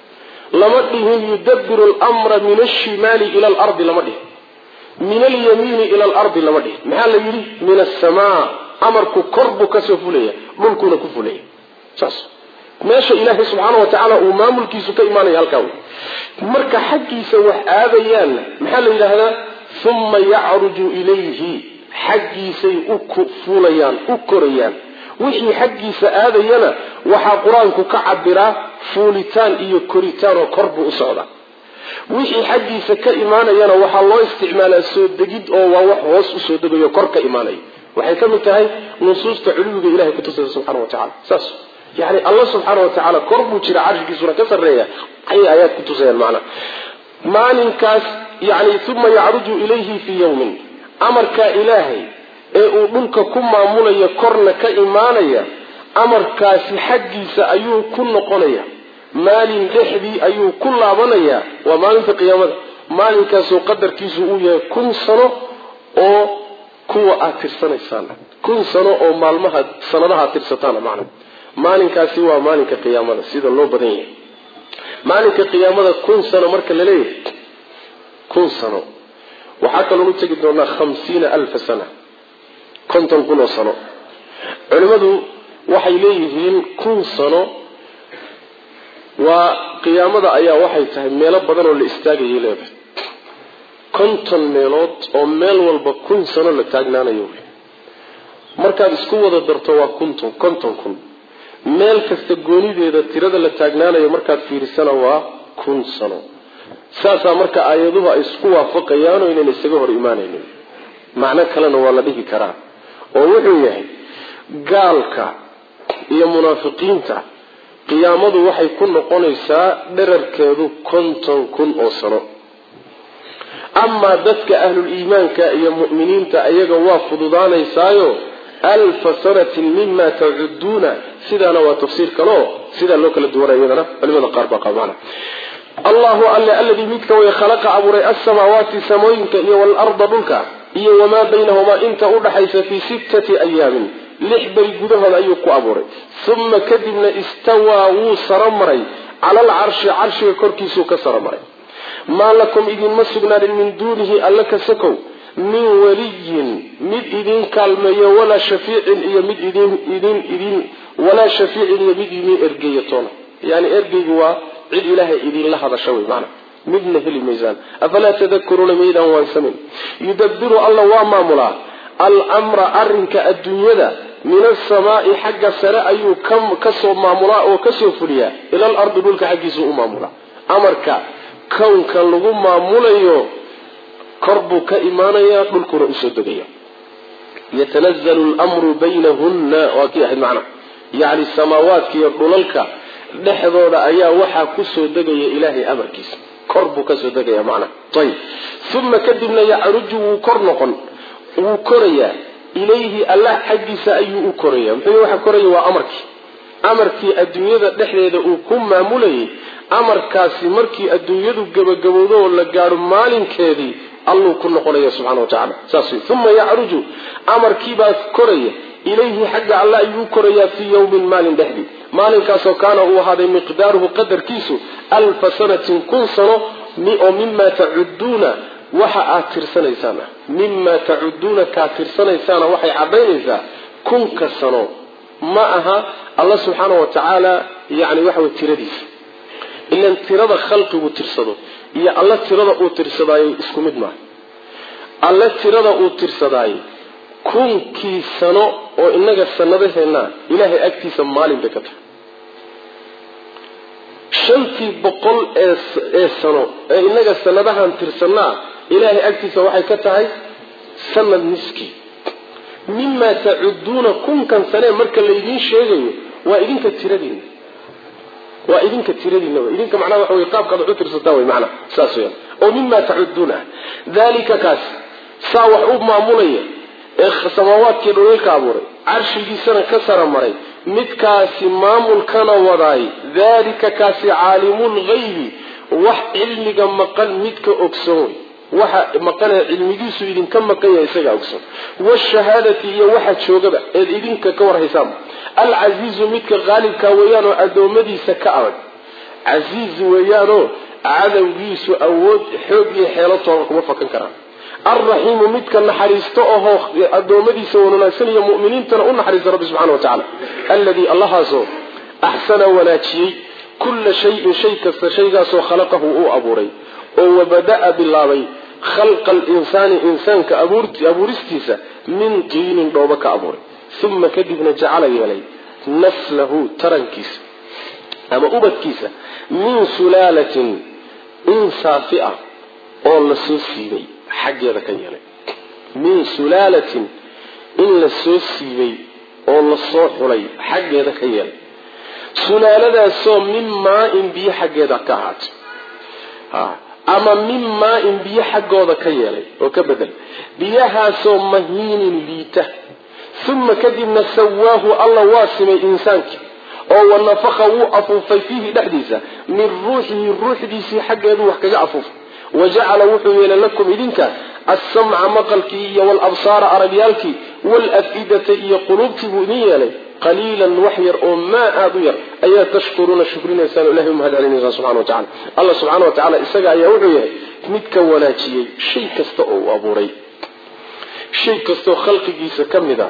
lama dhihin yudabbiru al-amra min ash-shimali ila al-ardi lama dhihin min al-yamini ila al-ardi lama dhihin maxaa la yiri min as-samaa amarku korbu ka soo fulaya dhulkuna ku fulaya saas meesha ilaahay subhanahu wa ta'ala uu maamulkiisu ka imaanaya halkaa marka xaqiisa wax aadayaan maxaa la yiraahdaa thumma ya'ruju ilayhi xaqiisay u fuulayaan u korayaan wixii xaqiisa aadayana waxa quraanku ka cabiraa fuulitaan iyo koritaan oo korbu u socda wixii xaqiisa ka imaanayana waxa loo isticmaalaa soo degid oo waa wax hoos u soo degayo kor ka imaanay waxay kamid tahay nusuusta culuwiga ilaahay ku tusay subhanahu wa ta'ala saas يعني الله سبحانه وتعالى قرب جرى عرشك سورة كسرية أي آيات كتوسيا المعنى ما ننكاس يعني ثم يعرج إليه في يوم أمر كإلهي أقولك كما مولا يكرن كإيمانيا أمر كاس حقي سأيو كل قنيا ما لنحبي أيو كل عبنيا وما لنت قيامة ما ننكاس وقدر كيسوية كل سنة أو كوة آخر سنة سنة كل سنة أو مالمها سنة آخر ستانة معنا maalinkaasi waa maalinka qiyaamada sida loo badan yahay maalinka qiyaamada kun sano marka la leeyahay kun sano waxa kale uu tagi doonaa khamsiin alf sana konton kun sano culimadu waxay leeyihiin kun sano waa qiyaamada ayaa waxay tahay meelo badan oo la istaagayay leedahay konton meelood oo meel walba kun sano la taagnaanayo markaad isku wada darto waa konton konton kun meel kasta goonideeda tirada la taagnaanayo markaad fiirsana waa kun sano saasa marka aayaduhu ay isku waafaqayaan oo inay isaga hor iimaanayeen macna kalena waa la dhigi karaa oo wuxuu yahay gaalka iyo munaafiqiinta qiyaamadu waxay ku noqonaysaa dherarkeedu konton kun oo sano أما ذاتك أهل الإيمان كأي مؤمنين تأيق وافضضاني سايو ألف سنة مما تعدون سيدا لو تفسير كلو سيدا لو كلا الدورة يدنا فلماذا قاربا معنا الله ألا الذي ميتك ويخلق عبر السماوات سموينك والأرض بلك إيه وما بينهما انت أرحيس في ستة أيام لحب الجدها أيك عبر ثم كدبنا استوى وصرمري على العرش عرش كركيسو كسرمري ما لكم إذن مسجنا من دونه ألك سكو من ولي مد إذن كالمية ولا شفيع إيا مد إذن إذن إذن ولا شفيع إيا مد إذن إرقيتون يعني إرقي هو عد إله إذن الله هذا شوي معنا مدنا في الميزان أفلا تذكرون ميدا وانسمين يدبر الله وما ملا الأمر أرنك الدنيا من السماء حق السراء أيو كم كسو معمولا وكسو فريا إلى الأرض بلك حق سوء معمولا أمرك كون كان لغو معمولا يو كربك إيمانيا بلك رئيس الدنيا يتنزل الأمر بينهن وكي أحد معنا يعني السماوات كي يقول لك نحضر أيا وحا كسو دقيا إلهي أمر كيس كربو كسو دقيا معنا طيب ثم كدبنا يعرج وكرنقا وكريا إليه الله حقس أيه كريا محيو وحا كريا وأمرك أمرك الدنيا نحن وكم معمولي أمركاسي مركي الدنيا قبل قبل ولا قارو مالين كذي الله كل قليا سبحانه وتعالى ساسي ثم يعرج أمرك بات كريا إليه حق الله أيه كريا في يوم مال دحدي مال كاسو كان هو هذا مقداره قدر كيسو ألف سنة كل سنة مما تعدون waxa aad tirsanaysaana mimma ta'uduna ka tirsanaysaana waxay cadeynaysaa kun ka sano ma aha Allah subhanahu wa ta'ala yaani waxa uu tiradiisa ila tirada khalqigu tirsado iyo Allah tirada uu tirsadaayo isku mid ma Allah tirada uu tirsadaayo kun ki sano oo inaga sanadaheena Ilaahay agtiisa maalin bay ka tahay shantii boqol ee sano ee inaga sanadahan tirsanaa إلهي أكتسى وحي كتاهي سنة نسكي مما تعدون كن كان سنة مركا لإذين شيئين وإذين كتيردين وإذين كتيردين وإذين كمعنى وحوي قاب قد عطر ستاوي معنا ساسويا ومما تعدون ذلك كاس ساوح أوب معمولية إخ سماوات كيروليك عبوري عرشي دي سنة كسر مري متكاسي مامول كان وراي ذلك كاسي عالم الغيب وح علمك مقال متك أكسوي waxa maqana cilmigiisu idin ka maqaya isaga ogso washahadati iyo waxa joogaba ee idinka ka war xisaab al aziz midka gaalibka weeyaan oo adoomadiisa ka adag aziz weeyaan oo cadawgiisu awood xoog iyo xeelo toona kuma fakan karaan الرحيم midka naxariisto oo adoomadiisa wanaagsan iyo muuminiintana u naxariisto rabbi subhanahu wa ta'ala alladhi allah azu ahsana walaji kull shay shay kasta shaygaasoo khalaqahu uu abuuray oo wabada bilaabay خلق الإنسان إنسان كأبورت أبورستيسا من طين دوبك أبور ثم كدبنا جعل يلي نسله ترنكيس أما أبتكيسا من سلالة إنسافئة أو لسوسيبي حق يذكا يلي من سلالة إن لسوسيبي أو لصوحلي حق يذكا يلي سلالة سو من ماء بي حق يذكا هات ها أما مما إن بيه حقه كيالي وكبدل بيها سو مهين ليته ثم كدبنا سواه الله واسم إنسانك أو نفخه أفوفي فيه لحديثة من روحه الروح ديسي حقه يدوح كجعفوف وجعل وحوه لكم إذنك السمع مقلكي والأبصار عربيالك والأفئدة إيا قلوبتي بنية لي قليلا وحير أو ما أضير أيها تشكرون شكرين إنسان الله يمهد علينا سبحانه وتعالى الله سبحانه وتعالى إساق أيها وحيه متكوناتي شيء كستأو أبوري شيء كستأو خلق كيسا كم ذا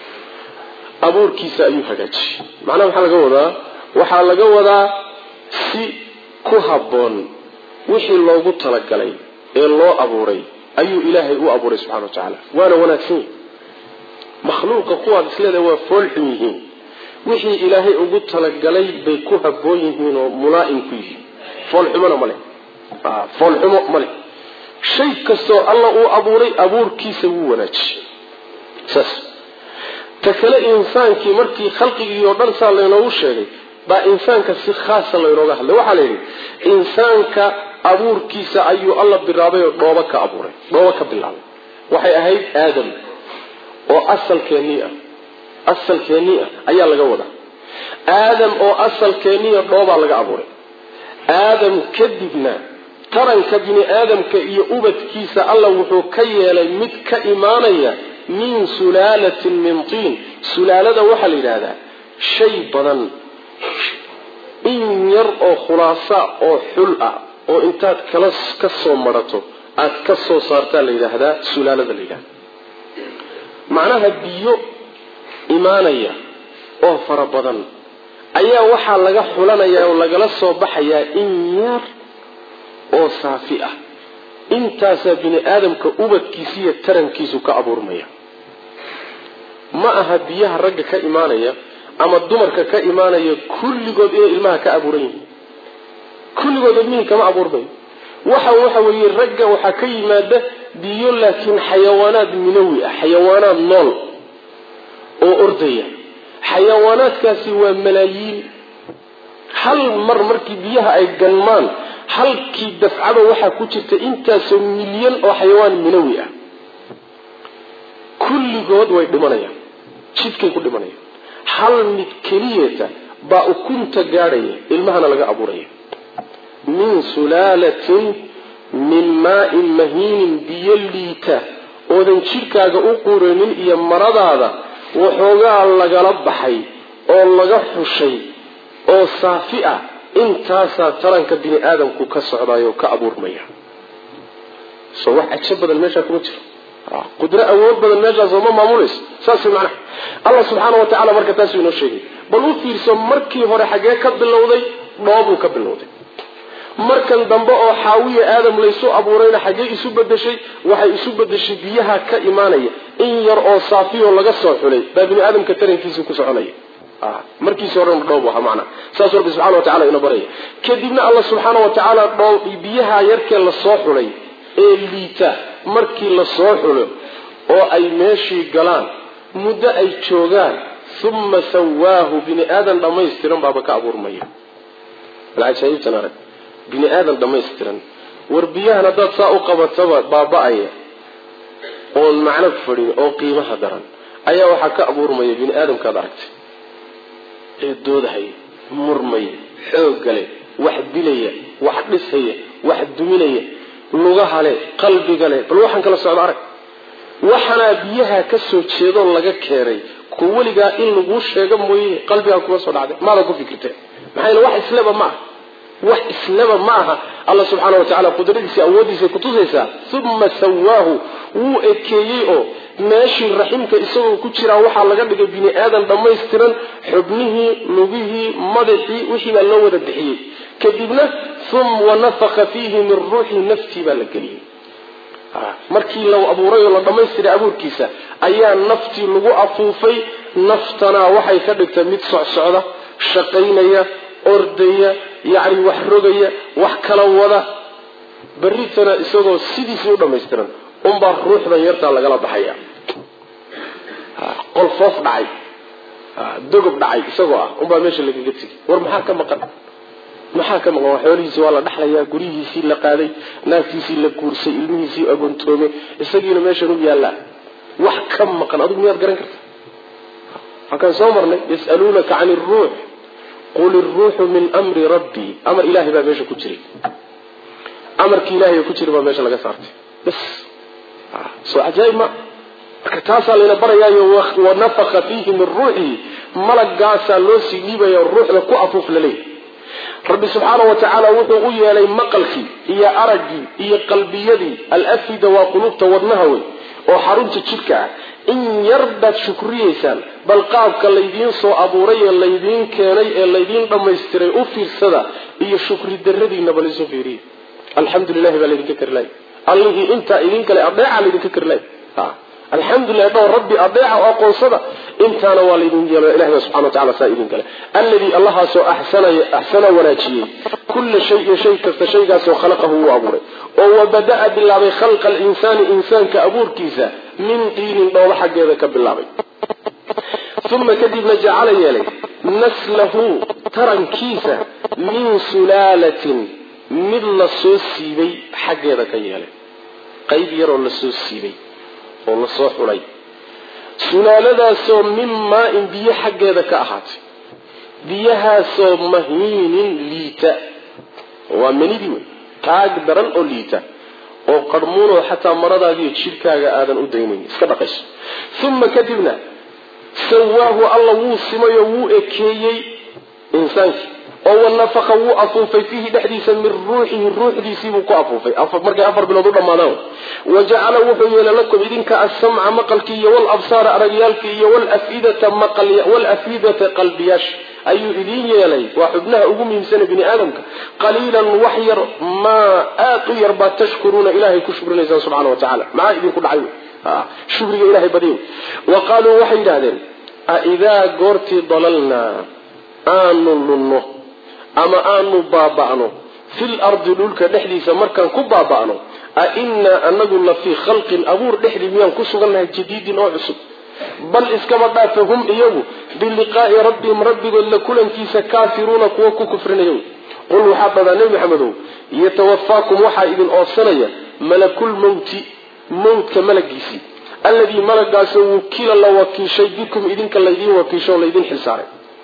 أبور كيسا أيها جاتي معنى محال قوضا وحال قوضا سي كهبون وحي الله قلت لك علي الله أبوري أي إلهي هو أبوري سبحانه وتعالى وأنا وناكسين مخلوق قوة إسلام وفولحميهين وحي إلهي أقلت لك علي بيكوها بويهين وملائم كيه فولحمنا ملي آه فولحمنا ملي شيء كسر الله هو أبوري أبور كيسا وناك ساس تكلا إنسان كي مركي خلقي يوردان سال لنوشي با إنسان كسي خاصة لنوغاه لو حالي إنسان ك abuurkiisa ayuu alla bilaabay oo dhooba ka abuuray dhooba ka bilaabay waxay ahayd aadam oo asalkeennii ah asalkeennii ah ayaa laga wadaa aadam oo asalkeennii dhooba laga abuuray aadam kadibna taranka bini aadamka iyo ubadkiisa alla wuxuu ka yeelay mid ka imaanaya min sulaalatin min tiin sulaalada waxaa la yidhaahdaa shay badan in yar oo khulaasa oo xul ah oo intaad kala ka soo marato aad ka soo saartaa la yidhaahdaa sulaalada la yidhahda macnaha biyo imaanaya oo fara badan ayaa waxaa laga xulanayaa oo lagala soo baxayaa in yar oo saafi ah intaasaa bini aadamka ubadkiisa iyo tarankiisu ka abuurmaya ma aha biyaha ragga ka imaanaya ama dumarka ka imaanaya kulligood inay ilmaha ka abuuran yihiin kulligood ilmihii kama abuurmayo waxa waxa weeye ragga waxaa ka yimaada biyo laakiin xayawaanaad minawi ah xayawaanaad nool oo ordaya xayawaanaadkaasi waa malaayiin hal mar markii biyaha ay ganmaan halkii dafcada waxaa ku jirta intaasoo milyan oo xayawaan minawi ah kulligood way dhimanayaan jidkay ku dhimanayaan hal mid keliyata baa ukunta gaadhaya ilmahana laga abuuraya min sulaalatin min maa'in mahiinin biyo liita oodan jidhkaaga u quuranin iyo maradaada waxoogaa lagala baxay oo laga xushay oo saafi ah intaasaa taranka bini aadamku ka socdaayoo ka abuurmaya soo wax cajo badan meeshaa kuma jiro qudro awood badan meeshaas oo ma maamulayso saas macnaha allah subxaanahu wa tacaala marka taasuu inoo sheegay bal u fiirso markii hore xaggee ka bilowday dhoobuu ka bilowday markan dambe oo xaawiya aadam laysu abuurayna xaggee isu bedeshay waxay isu bedeshay biyaha ka imaanaya in yar oo saafiyoo laga soo xulay baa bini aadamka tarankiisa ku soconaya markiisa horena dhoob waxa macna saas rabbi subxaanahu wa tacaala ina baraya kadibna allah subxaanahu wa tacaala dhoob biyaha yarkee la soo xulay ee liita markii la soo xulo oo ay meeshii galaan muddo ay joogaan uma sawaahu bini aadan dhammaystiran baaba ka abuurmaya alcajaa'ibtan arag bini aadan dhammaystiran war biyahan haddaad saa u qabataba baaba-aya oon macno ku fadhin oo qiimaha daran ayaa waxaa ka abuurmaya bini aadamkaad aragtay ee doodahaya murmaya xooggale wax dilaya wax dhisaya wax duminaya lugaha leh qalbiga leh bal waxaan kala socdo arag waxaanaa biyaha ka soo jeedoo laga keenay ku weligaa in laguu sheego mooye qalbigaa kuma soo dhacday maadan ku fikirteen maxaa yeele wax islaba ma aha wax islaba ma aha allah subxaana wa tacala qudradiisa awooddiisa kutusaysaa uma sawaahu wuu ekeeyey oo meeshii raximka isagoo ku jiraa waxaa laga dhigay bini aadan dhammaystiran xubnihii lugihii madaxii wixii baa loo wada bixiyey kadibna uma wanafaka fiihi min ruuxi naftii baa la geliyey markii la abuuray oo la dhammaystiray abuurkiisa ayaa naftii lagu afuufay naftana waxay ka dhigtay mid socsocda shaqaynaya ordaya yacni wax rogaya wax kala wada berritana isagoo sidiisii u dhammaystiran unbaa ruuxdan yartaa lagala baxaya qolfoof dhacay dogob dhacay isagoo ah unbaa meesha lagaga tegay war maxaa ka maqan maxaa ka maqan xoolihiisii waa la dhaxlayaa guryihiisii la qaaday naaftiisii la guursay ilmihiisii agoontoomay isagiina meeshan u yaallaa wax ka maqan adigu miyaad garan karta waxaan soo marnay yas'aluunaka cani iruux qul iruuxu min amri rabbii amar ilaahay baa meesha ku jiray amarkii ilaahay ku jiray baa meesha laga saartay bas soo cajaa'ib ma marka taasaa layna barayaayo wanafaka fiihi min ruuxihi malagaasaa loo sii dhiibaya ruuxda ku afuuf laleeyahy rabbi subxaana wa tacaala wuxuu u yeelay maqalkii iyo araggii iyo qalbiyadii alafida waa qulubta wadnaha wey oo xarunta jidhka ah in yar baad shukriyeysaan bal qaabka laydiin soo abuuray ee laydiin keenay ee laydiin dhammaystiray u fiirsada iyo shukri daradiina bal isu fiiriye alxamdu lilahi baa laydinka kari lahay allihii intaa idin kale adeeca laydinka kari lahay الحمد لله دو ربي أضيع وأقوصده انت أنا والدين جل إله سبحانه وتعالى سائدين قال الذي الله سو أحسن أحسن وناجي كل شيء شيء كفتشيء سو خلقه وأبوره وبدأ بالله خلق الإنسان إنسان كأبور كيسا من طين دول حق ذاك بالله ثم كذب نجعل يلي نسله ترى كيسا من سلالة mid la soo siibay xaggeeda ka yeelay qayb yar oo la soo siibay oo la soo xulay sulaaladaasoo min maa'in biyo xaggeeda ka ahaatay biyahaasoo mahiinin liita waa manidii wey taag daran oo liita oo qarmuunoo xataa maradaadiiyo jidhkaaga aadan u daynayn iska dhaqayso uma kadibna sawaahu alla wuu simayo wuu ekeeyey insaankii oo wanafaqa wuu afuufay fiihi dhexdiisa min ruuxihi ruuxdiisiibuu ku afuufay markay afar bilood u dhammaadaan wajacala wuxuu yeelay lakum idinka assamca maqalkii iyo walabsaara aragyaalkii iyo walafidata maqal walafidata qalbiyaasha ayuu idin yeelay waa xubnaha ugu muhiimsan bini aadamka qaliilan wax yar maa aad u yar baa tashkuruuna ilaahay ku shukrinaysaan subxaana wa tacaala maxaa idinku dhacay shukriga ilaahay badiyo wa qaaluu waxay yidhahdeen aidaa goortii dalalnaa aanu lunno ama aanu baaba'no fil ardi dhulka dhexdiisa markaan ku baaba'no a innaa anagu la fii khalqin abuur dhexdii miyaan ku sugannahay jadiidin oo cusub bal iskaba dhaafa hum iyagu biliqaa'i rabbihim rabbigood la kulankiisa kaafiruuna kuwa ku kufrinaya qul waxaa dhadaa nebi maxamedow yatawafaakum waxaa idin oodsanaya malakulmawti mawtka malagiisii alladii malagaasoo wukila la wakiishay bikum idinka laydin wakiisho o laydin xilsaaray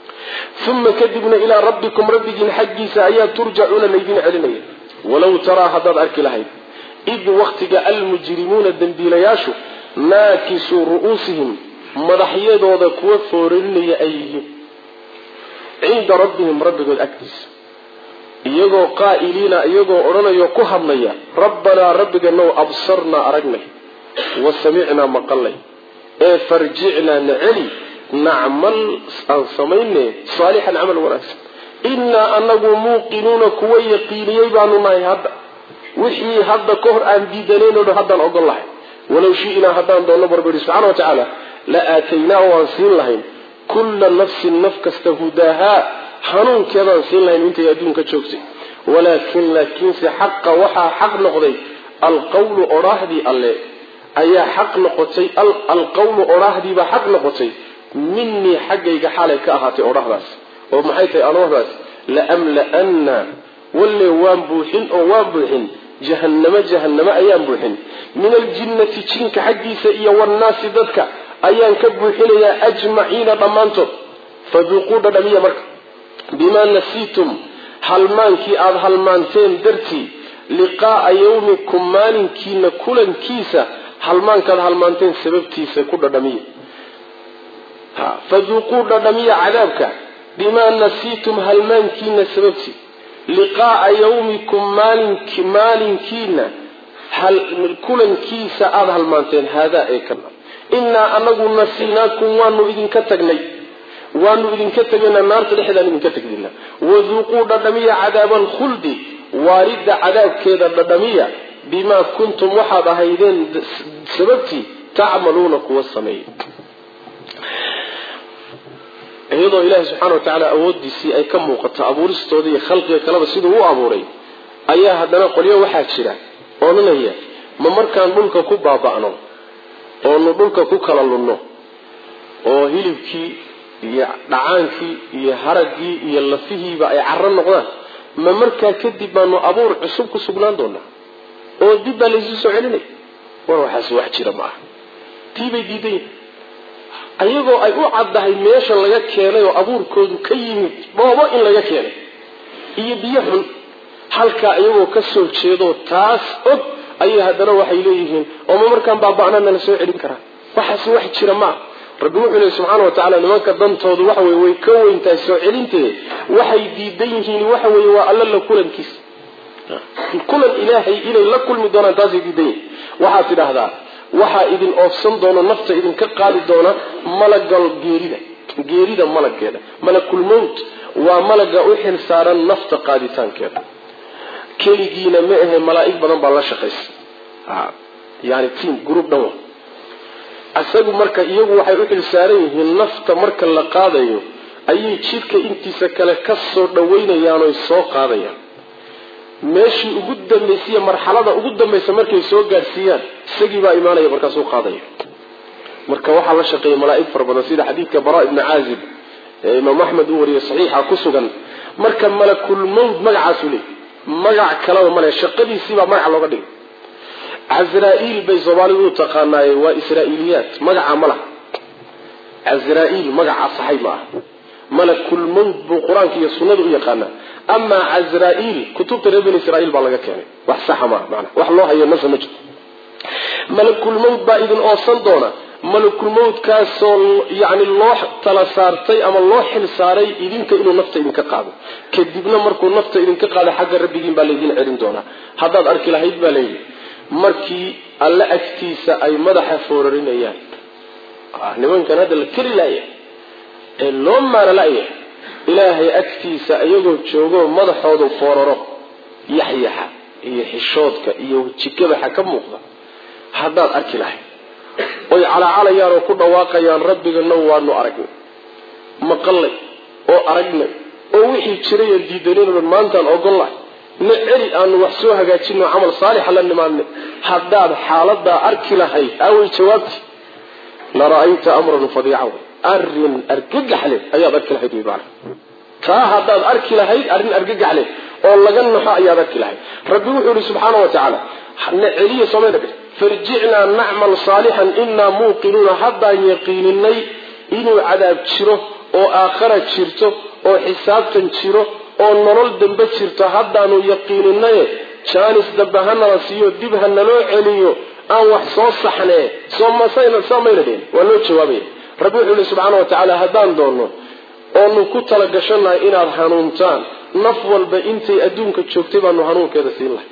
uma kadibna ilaa rabbikum rabbigiin xaggiisa ayaa turjacuuna laydin celinaya walow taraa haddaad arki lahayd id waktiga almujrimuuna dembiilayaashu naakisuu ru'uusihim madaxyadooda kuwa foorarinaya ay yihiin cinda rabbihim rabbigood agtiisa iyagoo qaa'iliina iyagoo odhanayo ku hadlaya rabbanaa rabbiganow absarnaa aragnay wa samicnaa maqalnay ee farjicnaa na celi nacmal aan samayne saalixan camal wanaagsan innaa anagu muuqinuuna kuwa yaqiiniyey baanu nahay hadda wixii hadda ka hor aan diidanayno dhan haddaan ogol lahay walow shi'naa haddaan doonno barbari subxana wa tacaala la aataynaa waan siin lahayn kulla nafsin naf kasta hudaahaa hanuunkeedaan siin lahayn intay adduunka joogtay walaakin laakiinse xaqa waxaa xaq noqday alqawlu odhaahdii alle ayaa xaq noqotay alqawlu odhaahdiibaa xaq noqotay minii xaggayga xaalay ka ahaatay odhahdaas oo maxay tahay odhahdaas laamla'anna walle waan buuxin oo waan buuxin jahannamo jahannamo ayaan buuxin min aljinnati jinka xaggiisa iyo wannaasi dadka ayaan ka buuxinayaa ajmaciina dhammaantood faduuquu dhadhamiya marka bimaa nasiitum halmaankii aada halmaanteen dartii liqaa'a yawmikum maalinkiina kulankiisa halmaankaad halmaanteen sababtiisa ku dhadhamiya faduuquu dhadhamiya cadaabka bimaa nasiitum halmaankiina sababtii liqaa'a yawmikum maalinki maalinkiina kulankiisa aada halmaanteen haadaa ee kana innaa anagu nasiinaakum waanu idinka tagnay waanu idinka tegayna naarta dhexdaan idinka tegnayna waduuquu dhadhamiya cadaaba alkhuldi waalida cadaabkeeda dhadhamiya bimaa kuntum waxaad ahaydeen sababtii tacmaluuna kuwa sameeyey iyadoo ilaahay subxaana wa tacaala awoodiisii ay ka muuqato abuuristooda iyo khalqiga kaleba siduu u abuuray ayaa haddana qolyo waxaa jira odhanaya ma markaan dhulka ku baaba'no oonu dhulka ku kala lunno oo hilibkii iyo dhacaankii iyo haraggii iyo lafihiiba ay carro noqdaan ma markaa kadib baanu abuur cusub ku sugnaan doonaa oo dib baa laysu soo celinay war waxaas wax jira ma aha tiibay diidayn ayagoo ay u caddahay meesha laga keenay oo abuurkoodu ka yimid dhoobo in laga keenay iyo biyo xun halkaa iyagoo ka soo jeedo taas og ayay haddana waxay leeyihiin oo ma markaan baaba'na nala soo celin karaa waxaas wax jira ma aha rabbi wuxuu leeyahay subxaana wa tacaala nimanka dantoodu waxa weye way ka weyntahay soo celinteeda waxay diidan yihiin waxa weeye waa alla la kulankiisa kulan ilaahay inay la kulmi doonaan taasay diidan yihiin waxaad tidhaahdaa waxaa idin oofsan doona nafta idinka qaadi doona malagal geerida geerida malaggeeda malakulmowt waa malaga u xil saaran nafta qaaditaankeeda keligiina ma ahe malaa'ig badan baa la shaqaysa yani team group dhan asagu marka iyagu waxay u xil saaran yihiin nafta marka la qaadayo ayay jidhka intiisa kale ka soo dhaweynayaan oo soo qaadayaan meeshii ugu dambaysiya marxalada ugu dambaysa markay soo gaarsiiyaan isagii baa imaanaya markaasuu qaadaya marka waxaa la shaqeeya malaa'ig fara badan sida xadiidka baraa ibni caazib ee imaam axmed uu wariyay saxiixa ku sugan marka malakul mawt magacaasu leeyahy magac kale ma leh shaqadiisii baa magac looga dhigay Azraa'il bay Soomaalidu taqaanay waa Israa'iliyat magaca ma laha Azraa'il magaca saxiib ah malakul mawt bu quraanka iyo sunnadu u yaqaana ama Azraa'il kutubta reer Israa'il baa laga keenay wax sax ma macna wax loo hayo ma samajo malakul mawt baa idin oosan doona malakul mawt kaasoo yaani loo tala saartay ama loo xil saaray idinka inuu nafta idinka qaado kadibna markuu nafta idinka qaado xagga rabbigiin baa leedin celin doona haddaad arki lahayd baa leeyahay markii alla agtiisa ay madaxa foorarinayaan ah nimankan hadda la kari laayay ee loo maaralaayay ilaahay agtiisa ayagoo joogo madaxoodu fooraro yaxyaha iyo xishoodka iyo jikada ka muuqda haddaad arki lahayd oy calaacalayaan oo ku dhawaaqayaan rabbigana waanu aragnay maqalay oo aragnay oo wixii jiray diidaneen maantaan ogolahay نعري أن وحسوها قاتشنا عمل صالح لنمان حداد حالة أركي لهي أول جوابتي لرأيت أمرا فضيعا أرن أرقق عليه أيها ذاك الحي بيبار فهداد أركي لهي أرن أرقق عليه والله جنحا أيها ذاك الحي ربي وحوري سبحانه وتعالى نعري صمينا به فرجعنا نعمل صالحا إنا موقنون حتى يقينني إنو عذاب تشيره أو آخرة تشيرته أو حساب تنشيره oo nolol dambe jirto haddaanu yaqiininay jaanis dabahana la siiyo dibhana loo celiyo aan wax soo saxnee soo masayna sameeyeen waa loo jawaabay rabbi wuxuu subhanahu wa ta'ala hadaan doono oo nu ku tala gashanay inaad hanuuntaan naf walba intay adduunka joogtay baanu hanuunkeeda siin lahay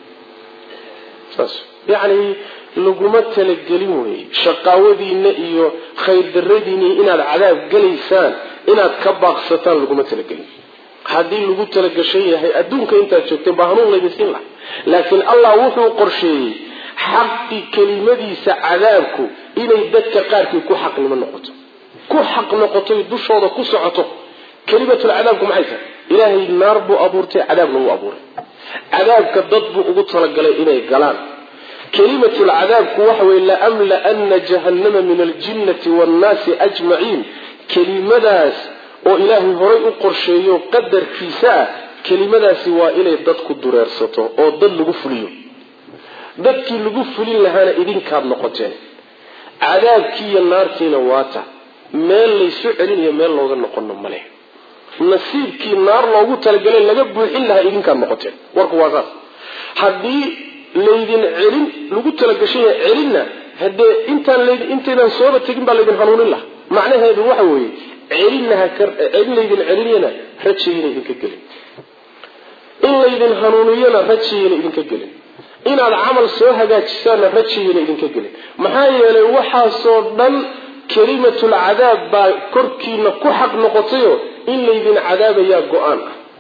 saas yaani laguma tala gelin way shaqaawadiina iyo khayr daradiina inaad cadaab galeysaan inaad ka baaqsataan laguma tala gelin hadii lagu tala gashay yahay adduunka inta joogtay baahanuun leeysin la laakiin allah wuxuu qorsheeyay xaqi kelimadiisa cadaabku inay dadka qaarkii ku xaqnimo noqoto ku xaq noqoto dushooda ku socoto kelimatu cadaabku maxay tahay ilaahay naar buu abuurtay cadaabna wuu abuuray cadaabka dad buu ugu tala galay inay galaan kelimatu cadaabku waxa weey la amla anna jahannama min aljinnati wan naasi ajma'in kelimadaas oo ilaahay horay u qorsheeyo qadarkiisa kelimadaasi waa inay dadku dureersato oo dad lagu fuliyo dadkii lagu fulin lahaana idinkaad noqoteen cadaabkii iyo naartiina waata meel la isu celinayo meel looga noqono male nasiibkii naar loogu talagalay laga buuxin lahaa idinkaad noqoteen warku waa saas haddii laydin celin lagu talagashay celinna hadee intaan leedin intaydan sooba tagin baa laydin hanuunin lahaa macnaheedu waxa weeye علينها كر علينا يدين علينا رجينا يدين كجلين إلا يدين هنونينا رجينا يدين كجلين إن العمل سوها جالسنا رجينا يدين كجلين محايا لو وحصلنا كلمة العذاب بكركينا كحق نقطيه إلا يدين عذاب يا جوان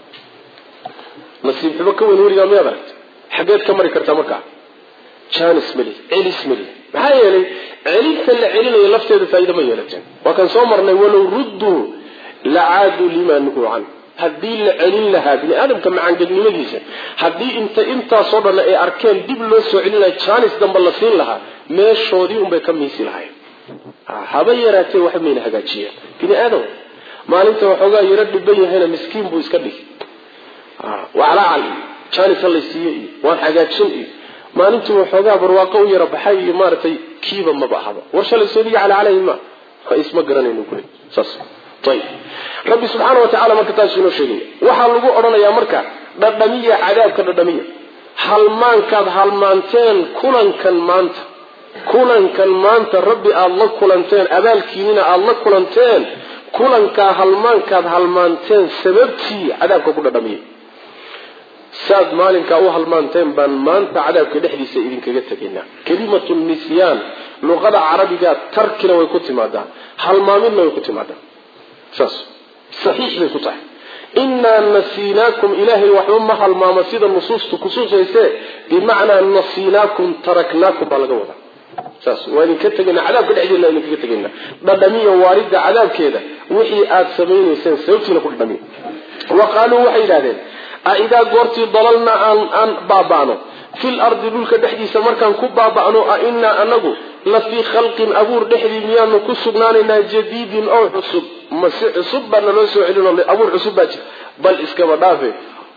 نصيب حبك ونوري يا ميابرت حاجات كمري كرتمكع كان اسملي عيل اسملي محايا لي عليك العلم يلفت هذا فايدة ما يلتين وكان صومرنا ولو ردوا لعادوا لما نهوا عنه هدي العلم لها بني آدم كما عن قد نمجيسا هدي انت انت صورنا اي اركان ديب لو سوعلنا تشانس دنب الله سين لها ما شوريهم بكميسي لها حبيراتي واحد من هجاتشية بني آدم ما انت وحوغا يرد بي هنا مسكين بو يسكبه وعلى علي تشانس الله يسيه وان حاجاتشن ايه ما انت وحوغا برواقو يربحي مارتي كيبا ما بحضا ورشا السودية على عليه ما اسمه قرانين وكله صص طيب ربي سبحانه وتعالى ما كتاسينو شيء وحا لغو أرانا يا مركا دردمية عذاب كدردمية هالمان كاد هالمانتين كلان كان مانت كلان كان مانت ربي الله كلانتين أبال كينينا الله كلانتين كلان كا هالمان كاد هالمانتين سببتي عذاب كدردمية ساد مالك أو هالمانتين بان مانت عذاب كدحدي سيدين كجتكينا كلمة النسيان لغة عربية تركنا ويكتي ماذا هالمامين ويكتي ماذا ساس صحيح لكتاه إنا نسيناكم إلهي وحوما هالماما سيدا النصوص تكسوس يسي بمعنى نسيناكم تركناكم على قوة ساس وإن كتجنا عذاب كدحدي الله إنك كتجنا بدمية واردة عذاب كذا وحي آد سبعين سنة سيوتنا كل دمية وقالوا وحي لذين أإذا قرتي ضللنا عن, عن بابانو في الأرض دولك دحدي سمركان كبابانو أئنا أنغو لفي خلق أبور دحدي ميانو كسبناننا جديد أو حسب مسيح حسب أننا نسو علينا أبور حسب بل إسكما دافي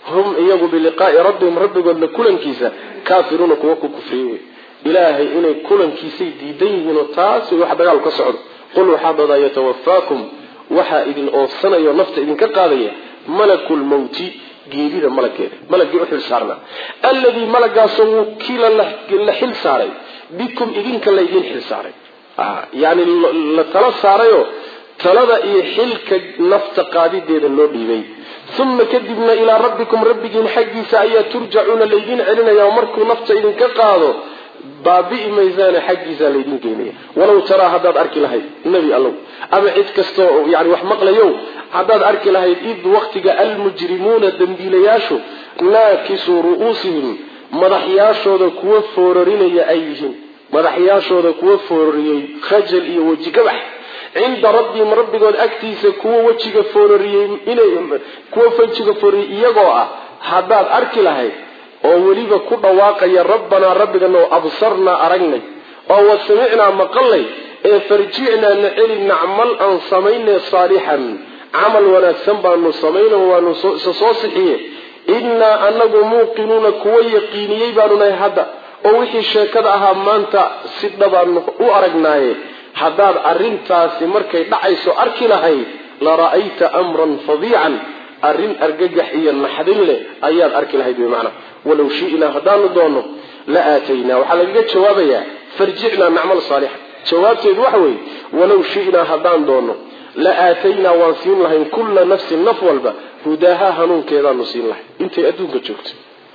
hum iyagu biliqaa'i rabbihim rabbigoodna kulankiisa kaafiruuna kuwa ku kufriyey wey ilaahay inay kulankiisay diidan yihiin oo taas way wax dagaal ka socdo qul waxaa dadaa yatawafaakum waxaa idin oofsanayo nafta idinka qaadaya malakul mawti geerida malageeda malagii u xil saarnaa alladii malagaasoo wukiila la xil saaray bikum idinka la idin xil saaray yani la tala saarayoo talada iyo xilka nafta qaadideeda loo dhiibay uma kadibna ilaa rabbikum rabbigiin xaggiisa ayaa turjacuuna laydin celinaya markuu nafta idinka qaado baabi'i maysaana xaggiisa laydin geynaya walow taraa haddaad arki lahayd nebi allow ama cid kastoo yani wax maqlayow haddaad arki lahayd id waktiga almujrimuuna dembiilayaashu naakisuu ru'uusihim madaxyaashooda kuwa foorarinaya ay yihiin madaxyaashooda kuwa foorariyey khajal iyo weji gabax cinda rabbihim rabbigood agtiisa kuwa wejiga foorariyey inay kuwa wejiga foorariyey iyagoo ah haddaad arki lahayd oo weliba ku dhawaaqaya rabbanaa rabbigana oo absarnaa aragnay oo wa samicnaa maqalnay ee farjicnaa na celi nacmal aan samaynay saalixan camal wanaagsan baanu samayna waanu isa soo sixiye innaa anagu muuqinuuna kuwa yaqiiniyey baanu nahay hadda oo wixii sheekada ahaa maanta si dhabaanu u aragnaaye haddaad arrintaasi markay dhacayso arki lahayd la ra'ayta amran fadiican arrin argagax iyo naxdin leh ayaad arki lahayd wey macnaa walow shi'naa haddaanu doono la aataynaa waxaa lagaga jawaabayaa farjicnaa nacmal saalixa jawaabteedu waxa weeye walow shi'naa haddaan doono la aataynaa waan siin lahayn kulla nafsin naf walba hudaaha hanuunkeedaanu siin lahay intay adduunka joogto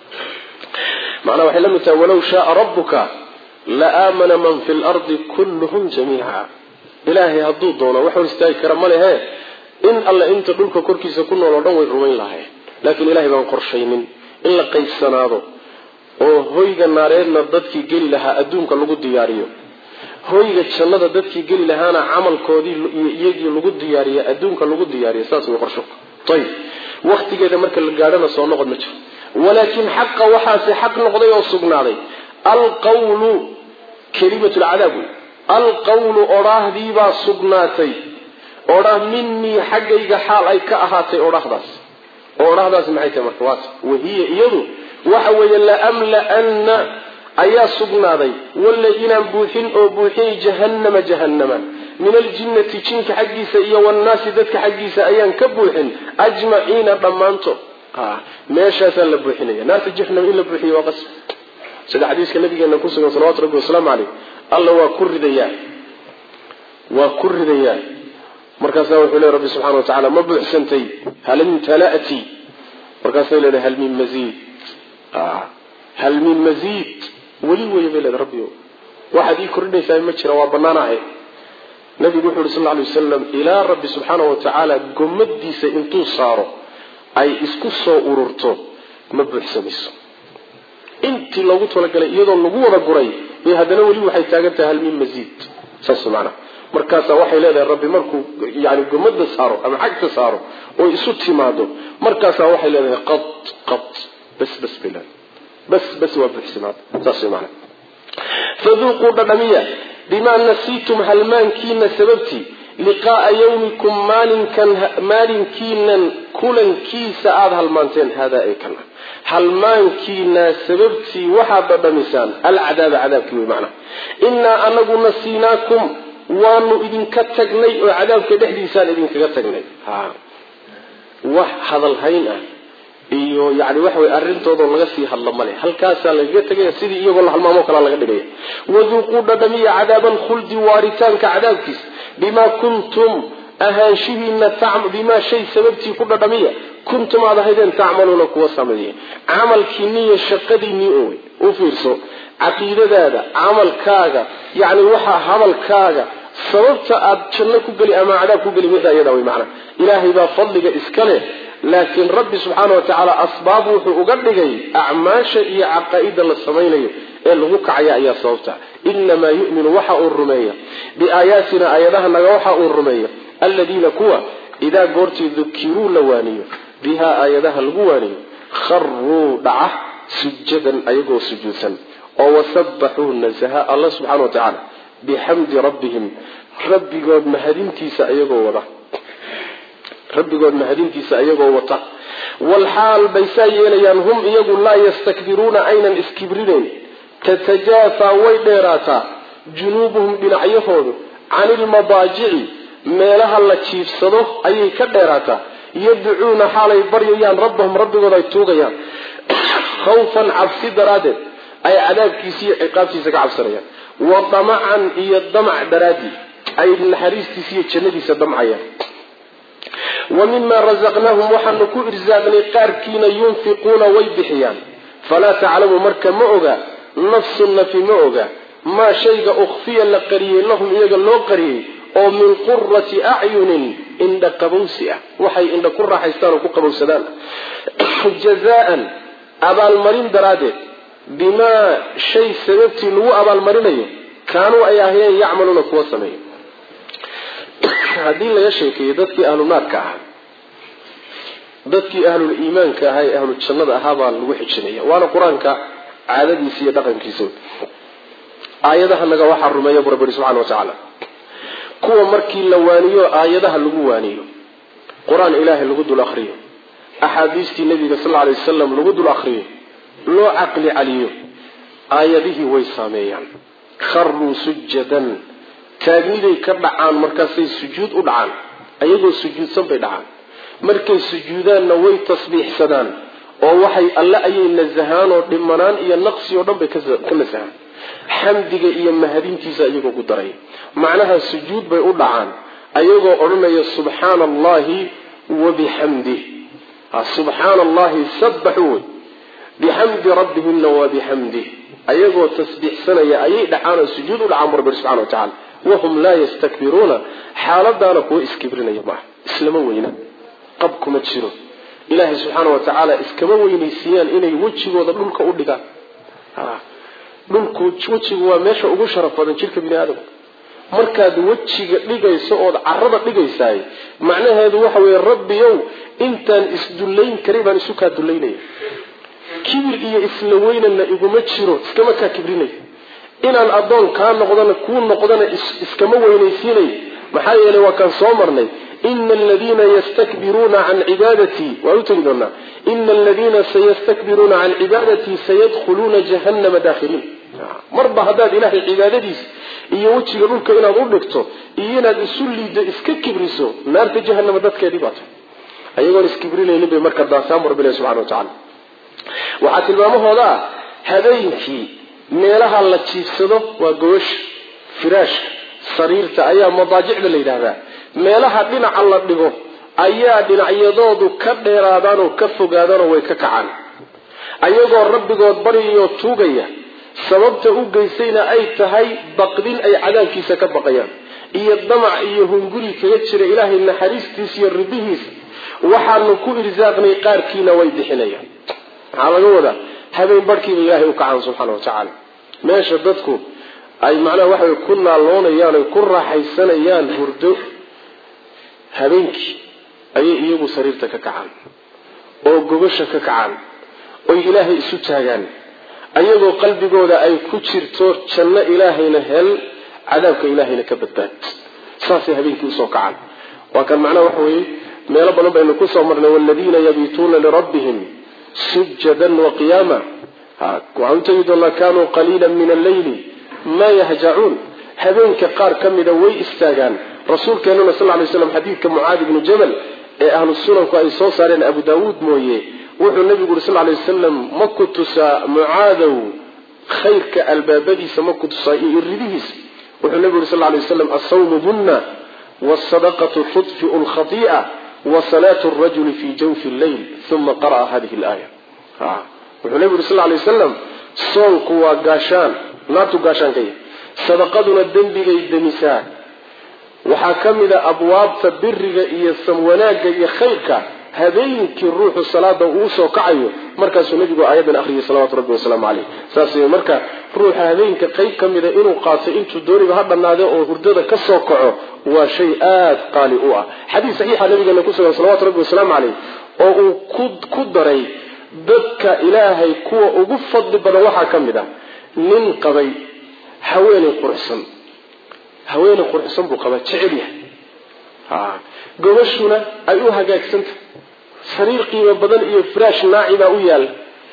macnaa waxay la mid tahay walow shaaa rabbuka la aamana man fi lardi kulluhum jamiica ilaahay hadduu doono wax hor istaagi kara ma lehe in alle inta dhulka korkiisa ku nool oo dhan way rumayn lahayn laakiin ilahay baan qorshaynin in la qaybsanaado oo hoyga naareedna dadkii geli lahaa adduunka lagu diyaariyo hoyga jannada dadkii geli lahaana camalkoodii iyo iyagii lagu diyaariyo adduunka lagu diyaariyo saas way qorsho ayib waqtigeeda marka la gaadhana soo noqod ma jiro walaakin xaqa waxaase xaq noqday oo sugnaaday alqawlu kelimatu lcadaab wey alqawlu odhaahdiibaa sugnaatay odhaah minii xaggayga xaal ay ka ahaatay odhaahdaas oo odhaahdaasi maxay tahay marka waata wahiya iyadu waxa weeye laamla'anna ayaa sugnaaday walla inaan buuxin oo buuxinay jahannama jahannama min aljinnati jinka xaggiisa iyo wannaasi dadka xaggiisa ayaan ka buuxin ajmaciina dhammaantood meeshaasaa la buuxinaya naarta jahannama in la buuxiyo waa qasb sida xadiiska nabigeena ku sugan salawatu rabbi wasalaamu caleyh alla waa ku ridayaa waa ku ridayaa markaasaa wuxuu leey rabbi subxana wa tacala ma buuxsantay hal imtala'ti markaasay leedahay hal min maziid hal min maziid weli weeye bay leedahay rabbi waxaad ii kordhinaysaa ma jira waa bannaanahay nabigu wuxuu yidhi sal alla alay wasalam ilaa rabbi subxaana wa tacaala gomadiisa intuu saaro ay isku soo ururto ma buuxsamayso intii loogu talagalay iyadoo lagu wada guray iyo haddana weli waxay taagan tahay hal min maziid saas macnaa markaasaa waxay leedahay rabbi markuu yani gomada saaro ama xagta saaro oo isu timaado markaasaa waxay leedahay qad qad bas bas bilan bas bas waa buuxsamaad saas macna faduuquu dhadhamiya bimaa nasiitum halmaankiina sababtii liqaa'a yawmikum maalinkan maalinkiinan kulankiisa aada halmaanteen haadaa ay kana halmaankiina sababtii waxaad dhadhamisaan alcadaaba cadaabkii wey macna innaa anagu nasiinaakum waanu idinka tagnay oo cadaabka dhexdiisaan idinkaga tagnay ha wax hadalhayn ah iyo yani waxa way arintooda laga sii hadlo male halkaasaa lagaga tagaya sidii iyagoo la halmaamo kala laga dhigaya waduuquu dhadhamiya cadaaba alkhuldi waaritaanka cadaabkiis bimaa kuntum ahaanshihiina bimaa shay sababtii ku dhadhamiya kuntum aad ahaydeen tacmaluuna kuwa sameeyey camalkiinni iyo shaqadiinni owy u fiirso caqiidadaada camalkaaga yani waxa hadalkaaga sababta aad janno ku geli ama cadaab ku geli mida iyada way macna ilaahay baa fadliga iska leh laakiin rabbi subxaana wa tacaala asbaab wuxuu uga dhigay acmaasha iyo caqaa'ida la samaynayo ee lagu kacaya ayaa sababta inamaa yu'minu waxa uu rumeeya biaayaatina aayadaha naga waxa uu rumeeya aladiina kuwa idaa goortii dukiruu la waaniyo bihaa aayadaha lagu waaniyo kharuu dhaca sujadan ayagoo sujuudsan oo wasabaxuu nasaha allah subxaana wa tacaala bixamdi rabbihim rabbigood mahadintiisa ayagoo wada rabbigood mahadintiisa ayagoo wata والحال بيسايليان هم إيقوا لا يستكبرون أين الإسكبرين تتجافى ويديراتا جنوبهم بنعيهود عن المضاجع meelaha la jiifsado ayay ka dheeraata yad'uuna xalay baryayaan rabbahum rabbigooda ay tuugayaan khawfan cabsi daradeed ay cadaabkiisa iyo ciqaabtiisa ka cabsanayaan wa tama'an iyo damac daradi ay naxariistiisa iyo jannadiisa damcayaan wa mimma razaqnahum waxanu ku irsaaqnay qaarkiina yunfiquuna way bixiyaan fala ta'lamu marka ma oga nafsun nafi ma oga ma shayga ukhfiya la qariyay lahum iyaga loo qariyay oo min qurrati a'yunin inda qabawsiya waxay inda ku raaxaystaan oo ku qabowsadaan jazaan abal marin daradeed bima shay sababti lagu abal marinayo kaanu ay ahaayeen yacmaluna kuwa sameeyo hadii laga sheekeeyo dadkii ahlu naarka ah dadkii ahlu iimaanka ah ee ahlu jannada ah baa lagu xijinaya waana quraanka caadadiisa iyo dhaqankiisa aayadaha naga waxa rumeeyo rabbi subhanahu wa ta'ala kuwa markii la waaniyo aayadaha lagu waaniyo quraan ilaahi lagu dul akhriyo ahadiistii nabiga sallallahu alayhi wasallam lagu dul akhriyo loo aqli caliyo aayadihi way saameeyaan kharru sujadan taagniday ka dhacaan markaasay sujuud u dhacaan ayagoo sujuudsan bay dhacaan markay sujuudaanna way tasbiixsadaan oo waxay alla ayay nazahaan oo dhimanaan iyo naqsi oo dhan bay ka nazahaan xamdiga iyo mahadintiisa ayagoo ku daray macnaha sujuud bay u dhacaan ayagoo oranaya subhanallahi wa bihamdihi subhanallahi sabbahu bihamdi rabbihim wa bihamdihi ayagoo tasbiixsanaya ayay dhacaan sujuud u dhacaan rabbi subhanahu wa ta'ala wa hum la yastakbiruna xaaladana kuwa iskibrinaya ma islama weyna qabkuma jiro ilaahi subhanahu wa ta'ala iskama weynaysiiyaan inay wajigooda dhulka u dhigaan dhulku wajigu waa meesha ugu sharaf badan jirka bini aadamka markaad wajiga dhigayso oo carrada dhigaysay macnaheedu waxa weeye rabbiyow intaan isdullayn kariibaan isu ka dullaynay kibir iyo isla weynana iguma jiro iskama ka kibrinay inaan adoon ka noqdana ku noqdana iskama weynaysiinay maxaa yeelay waa kan soo marnay inna alladheena yastakbiruna an ibadati wa utriduna inna alladheena sayastakbiruna an ibadati sayadkhuluna jahannama dakhirin marba hadaad ilaahay cibaadadiisa iyo wajiga dhulka inaad u dhigto iyo inaad isu liido iska kibriso naarta jahannama dadkeedii baad ayagoo iskibrinayeen bay marka daasam rabbi subhanahu wa ta'ala waxa tilmaamahooda habeenkii meelaha la jiifsado waa goosh firaash sariirta ayaa madaajicda la yiraahdaa meelaha dhinaca la dhigo ayaa dhinacyadoodu ka dheeraadaan oo ka fogaadaan oo way ka kacaan ayagoo rabbigood bariyo tuugaya sababta u geysayna ay tahay baqdin ay cadaabkiisa ka baqayaan iyo damac iyo hunguri kaga jira ilaahay naxariistiisa iyo ribihiisa waxaanu ku irsaaqnay qaarkiina way bixinayaan waxa laga wadaa habeen barkiiba ilaahay u kacaan subhanahu wa ta'ala meesha dadku ay macna waxay ku naaloonayaan ay ku raaxaysanayaan hurdo habeenkii ayay iyagu sariirta ka kacaan oo gobasha ka kacaan oo ilaahay isu taagaan ayagoo qalbigooda ay ku jirto janno ilaahayna hel cadaabka ilaahayna ka badbaad saasay habeenkii u soo kacaan waa kan macna waxa weeye meelo badan baynu ku soo marnay walladina yabituna li rabbihim sujadan wa qiyama wa antayiduna kanu qalilan min al-layli ma yahja'un habeenka qaar kamida way istaagaan rasuulkeena sallallahu alayhi wasallam xadiidka muaad ibn jabal ee ahlu sunanku ay soo saareen abu daawud mooyee wuxuu nabigu sallallahu alayhi wasallam makutusa muaadaw khayrka albaabadiisa makutusa iridihiis wuxuu nabigu sallallahu alayhi wasallam as-sawmu bunna was-sadaqatu tudfi'u al-khati'a wa salatu ar-rajul fi jawfi al-layl thumma qara'a hadhihi al-aya ha wuxuu nabigu sallallahu alayhi wasallam soonku waa gaashaan naatu gaashaan kay sadaqaduna dambigay damisaa waxa kamida abwaabta biriga iyo samwanaaga iyo khayrka habeenkii ruuxu salaada uu soo kacayo markaasuu nabigu aayadan akhriyay salaatu rabbi wasalaamu alayhi saasii marka ruuxa habeenka qayb kamida inuu qaato intuu dooriga ha dhanaado oo hurdada ka soo kaco waa shay aad qaali u ah xadiis saxiixa nabiga ku soo salaatu rabbi wasalaamu alayhi oo uu ku daray dadka ilaahay kuwa ugu fadli badan waxa kamida nin qabay haweeney qurxsan haweeney qurxsan buu qabaa jecel yahay ha gobashuna ay u hagaagsanta sariir qiimo badan iyo firaash naaciba u yaal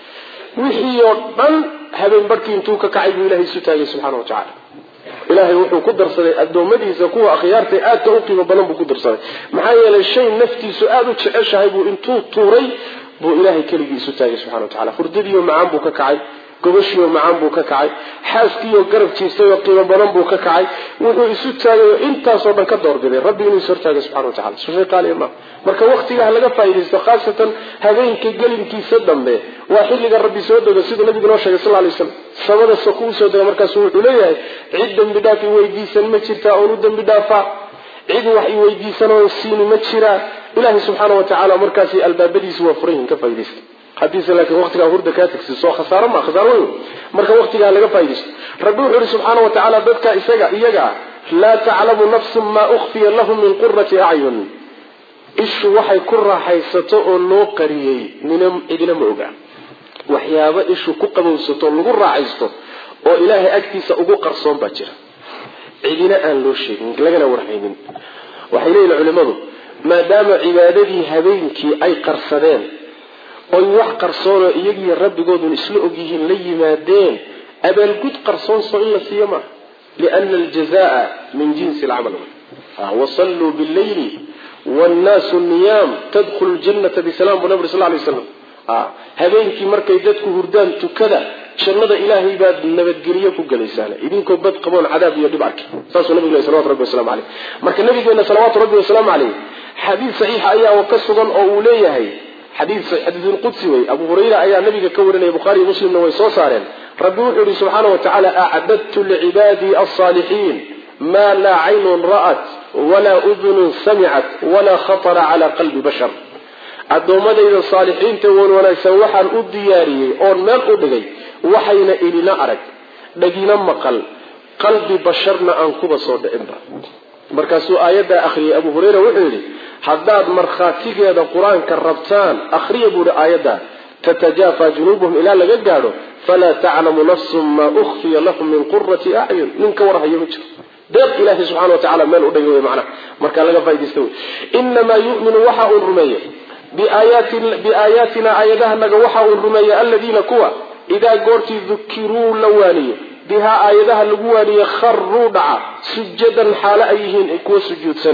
wixii oo dhan habeen barkii intuu ka kacay buu ilaahay isu taagay subxaanahu wa tacaala ilaahay wuxuu ku darsaday addoommadiisa kuwa akhyaarta aadka u qiimo badan buu ku darsaday maxaa yeelay shay naftiisu aada u jeceshahay buu intuu tuuray buu ilaahay keligii isu taagay subxana wa tacala hurdadiiyo macaan buu ka kacay gobashiiyo macaan buu ka kacay xaaskiiyo garab jiistay oo qiimo badan buu ka kacay wuxuu isu taagay intaasoo dhan ka doorbiday rabbi inuu isu hortaagay subxana wa tacala soo shay qaaliya ma marka waqtiga ha laga faa'iidaysto khaasatan habeenka gelinkiisa dambe waa xilliga rabbi soo dego siduu nabigu noo sheegay sal alay wasalam samada sokuu soo dega markaasuu wuxuu leeyahay cid dembi dhaaf i weydiisan ma jirtaa oonu dembi dhaafaa cid wax i weydiisan oo siini ma jiraa ilaahay subxaana wa tacaala markaasi albaabadiisu waa furayin ka faa'iidaysta haddiise laakiin waqtigaa hurda kaa tagsi soo khasaaro ma khasaaro weyn marka waqtigaa laga faa'iidaysto rabbi wuxuu yihi subxaana wa tacaala dadka isaga iyaga laa taclamu nafsun maa ukhfiya lahum min qurati acyun ishu waxay ku raaxaysato oo loo qariyey nina cidina ma oga waxyaabo ishu ku qabowsato lagu raaxaysto oo ilaahay agtiisa ugu qarsoon baa jira cidina aan loo sheegin lagana warhaynin waxay leeyihiin culimadu maadaama cibaadadii habeenkii ay qarsadeen oy wax qarsoonoo iyagiiyo rabbigoodun isla ogyihiin la yimaadeen abaalgud qarsoon soo in la siiyo maaha liana aljazaa min jinsi alcamal wasalluu billayli wannaasu niyaam tadkhulu ljannata bisalaam buu nabri sal lay slam habeenkii markay dadku hurdaan tukada jannada ilaahay baad nabadgelyo ku gelaysaan idinkoo bad qaboon cadaab iyo dhib arki saasuu nabigu leeyahay salawatu rabbi wasalaamu caleyh marka nabigeena salawaatu rabbi wasalaamu caleyh xadiis saxiixa ayaa ka sugan oo uu leeyahay xadiis xadiisul qudsi way abu hurayra ayaa nabiga ka warinaya bukhari iyo muslimna way soo saareen rabbi wuxuu yidhi subxaanahu wa tacaala acdadtu licibaadii alsaalixiin maa laa caynun ra'at walaa udunun samicat walaa khatara calaa qalbi bashar addoommadayda saalixiinta wan wanaagsan waxaan u diyaariyey oon meel u dhigay waxayna ilina arag dhagina maqal qalbi basharna aan kuba soo dhicinba markaasuu aayaddaa akhriyay abu hurayra wuxuu yidhi haddaad markhaatigeeda qur-aanka rabtaan akhriya buuhi aayadda tatajaafaa junuubuhum ilaa laga gaadho falaa taclamu nafsun maa ukhfiya lahum min qurati acyun nin ka warhayo ma jiro deeq ilaahay subxana wa tacala meel u dhigay wey macnaha markaa laga faaidaysta wey inamaa yuminu waxa uu rumeeyey biaayaatina aayadahanaga waxa uu rumeeyey aladiina kuwa idaa goortii dukiruu la waaniyo bihaa aayadaha lagu waaniye kharuu dhaca sujadan xaalo ay yihiin kuwa sujuudsan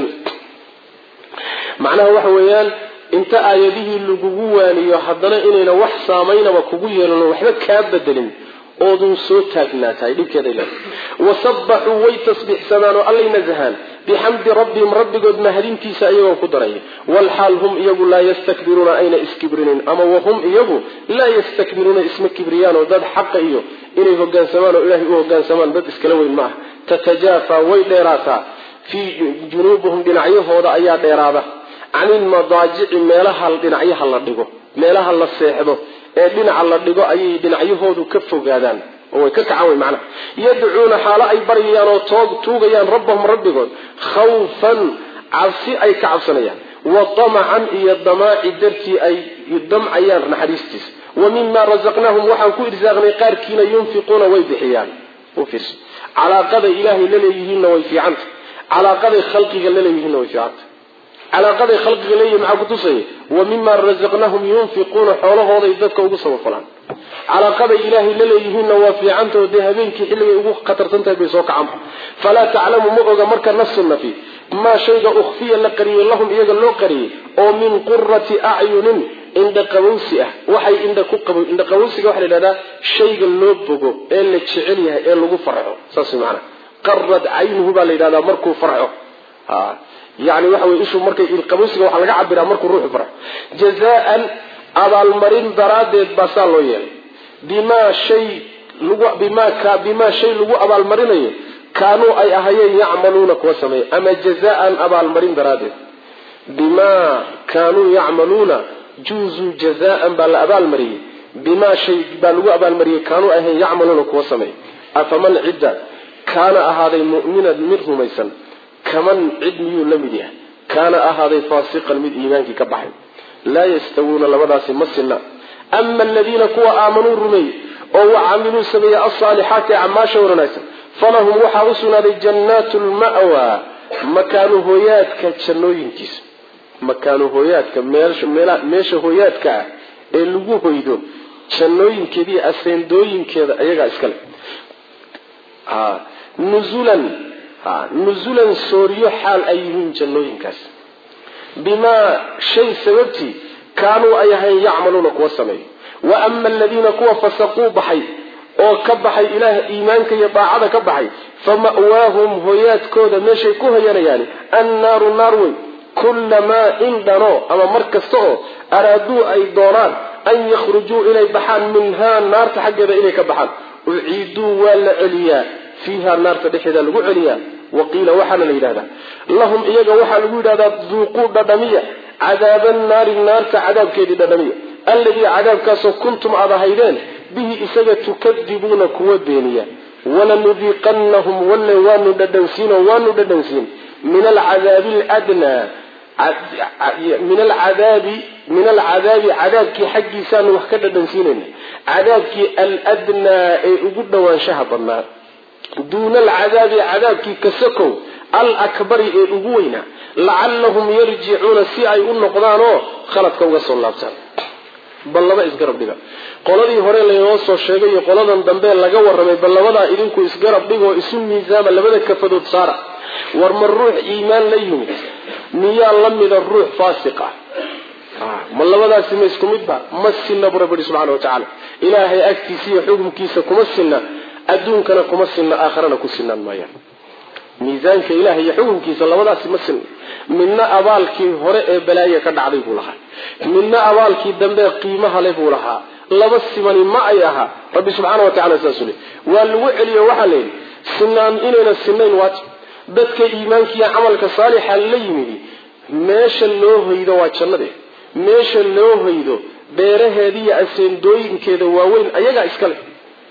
macnaha waxa weeyaan inta aayadihii lagugu waaniyo haddana inayna wax saamaynaba kugu yeelano waxba kaa bedelin oodun soo taagnaatahay dhibkeeda ila wasabaxuu way tasbiixsadaan oo allay nazahaan bixamdi rabbihim rabbigood mahadintiisa iyagoo ku daraya walxaal hum iyagu laa yastakbiruuna ayna iskibrinin ama wahum iyagu laa yastakbiruuna isma kibriyaan oo dad xaqa iyo inay hogaansamaan oo ilaahay u hogaansamaan dad iskala weyn ma ah tatajaafaa way dheeraataa fii junuubuhum dhinacyahooda ayaa dheeraada canilmadaajici meelaha dhinacyaha la dhigo meelaha la seexdo ee dhinaca la dhigo ayay dhinacyahoodu ka fogaadaan oo way ka kacaan way macnaha yadcuuna xaalo ay baryayaan oo toog tuugayaan rabbahum rabbigood khawfan cabsi ay ka cabsanayaan wa damacan iyo damaaci dartii ay damcayaan naxariistiisa wa mimaa razaqnaahum waxaan ku irsaaqnay qaarkiina yunfiquuna way bixiyaan u fiirso calaaqaday ilaahay la leeyihiinna way fiicanta calaaqaday khalqiga la leeyihiinna way fiicanta calaaqaday khalqiga leeyihin maxaa ku tusaya wa mimaa razaqnahum yunfiquuna xoolahooday dadka ugu sabafalaan calaaqaday ilaahay la leeyihiinna waa fiicantao dee habeenkii xilligay ugu khatarsan tahay bay soo kacaan falaa taclamu ma oga marka nafsu nafi maa shayga ukhfiya la qariyey lahum iyaga loo qariyey oo min qurati acyunin indha qabowsi ah waxay indha ku qabo indha qabowsiga waxa la yidhahdaa shayga loo bogo ee la jecel yahay ee lagu farxo saas macana qarad caynuhu baa la yidhahdaa markuu farxo ha yani waxa wey ishu markay ilqabowsiga waxaa laga cabiraa markuu ruuxu farxo jazaan abaalmarin daraaddeed baa saa loo yeelay bimaa shay lagu bimaa ka bimaa shay lagu abaalmarinayo kaanuu ay ahayeen yacmaluuna kuwa sameeya ama jazaan abaalmarin daraaddeed bimaa kaanuu yacmaluuna juuzuu jazaan baa la abaalmariyey bimaa shay baa lagu abaalmariyey kaanuu ay ahayen yacmaluuna kuwa sameeya afaman cidda kaana ahaaday mu'minan mid rumaysan kaman cid miyuu la mid yahay kaana ahaaday faasiqan mid iimaankii ka baxay laa yastawuuna labadaasi ma sinna ama aladiina kuwa aamanuu rumeeyey oo wacamiluu sameeyey alsaalixaati acmaasha wanaagsan falahum waxaa u sugnaaday jannaatu lma'wa makaanu hooyaadka jannooyinkiisa makaanu hooyaadka meesha meela meesha hooyaadka ee lagu hoydo jannooyinkeedii aseendooyinkeeda ayaga iska leh ha nuzulan ha nuzulan sooriyo xaal ay yihiin jannooyinkaas bima shay sababti kaanuu ay ahayn yacmaluuna kuwa sameeyo wa ama aladiina kuwa fasaquu baxay oo ka baxay ilaah iimaanka iyo daacada ka baxay fama'waahum hooyaadkooda meeshay ku hoyanayaan annaaru naar wey kullamaa indhano ama mar kasta oo araaduu ay doonaan an yakhrujuu inay baxaan minhaa naarta xaggeeda inay ka baxaan uciiduu waa la celiyaa fiiha naarta dhexeeda lagu celiyaa waqiila waxaana la yidhahdaa lahum iyaga waxaa lagu yidhahdaa duuquu dhadhamiya cadaaba naari naarta cadaabkeedii dhadhamiya alladii cadaabkaasoo kuntum aad ahaydeen bihi isaga tukadibuuna kuwa beeniya walanudiiqannahum walle waanu dhadhansiin oo waanu dhadhansiin min alcadaabi aladnaa min alcadaabi min alcadaabi cadaabkii xaggiisaanu wax ka dhadhansiinayna cadaabkii aladnaa ee ugu dhowaanshaha badnaa duuna alcadaabi cadaabkii kasakow alakbari ee ugu weynaa lacallahum yarjicuuna si ay u noqdaan oo khaladka uga soo laabtaan bal laba isgarab dhiga qoladii hore laynoo soo sheegay iyo qoladan dambe laga warramay bal labadaa idinku isgarab dhigoo isu miisaama labada kafadood saara war ma ruux iimaan la yimid miyaa la mida ruux faasiq ah ma labadaasi ma isku midba ma sinna bu rabbi subxaana wa tacaala ilaahay agtiisa iyo xukumkiisa kuma sinna adduunkana kuma sinna aakharana ku sinaan maayaan miisaanka ilaahay iyo xukumkiisa labadaasi ma sinna midna abaalkii hore ee balaaye ka dhacday buu lahaa midna abaalkii dambe qiimaha leh buu lahaa laba simani ma ay aha rabbi subxaana wa tacala saasuu le waa lagu celiyo waxaa layidhi sinaan inayna sinayn waati dadka iimaankiiyo camalka saalixa la yimidi meesha loo hoydo waa jannade meesha loo hoydo beeraheeda iyo aseendooyinkeeda waaweyn ayagaa iska leh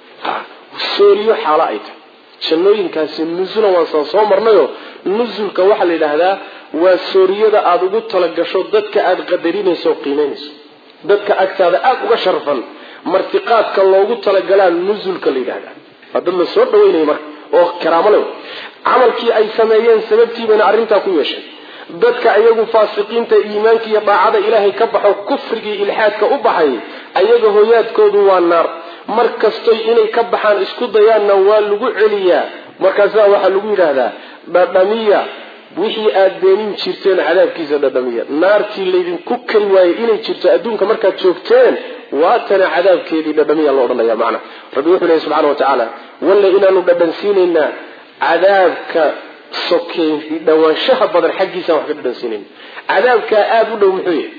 sooriyo xaalo ay tahay jannooyinkaasi nusulan waan soo soo marnayo nusulka waxaa la yidhaahdaa waa sooriyada aada ugu talagasho dadka aada qadarinayso oo qiimaynayso dadka agtaada aada uga sharfan martiqaadka loogu talagalaa nusulka la yidhahdaa waa dad la soo dhaweynaya marka oo karaamo leh camalkii ay sameeyeen sababtii bayna arrintaa ku yeesheen dadka iyagu faasiqiinta iimaanka iyo daacada ilaahay ka baxo kufrigii ilxaadka u baxay ayaga hooyaadkoodu waa naar mar kastoy inay ka baxaan isku dayaanna waa lagu celiyaa markaasaa waxaa lagu yidhaahdaa dhadhamiya wixii aada beenin jirteen cadaabkiisa dhadhamiya naartii laydinku kari waayey inay jirto adduunka markaad joogteen waatana cadaabkeedii dhadhamiya la odhanaya macna rabbi wuxuu leeyahy subxana wa tacaala walle inaanu dhadhansiinaynaa cadaabka sokey dhawaanshaha badan xaggiisaan wax ka dhadhansiinayna cadaabkaa aada u dhow muxuu yahay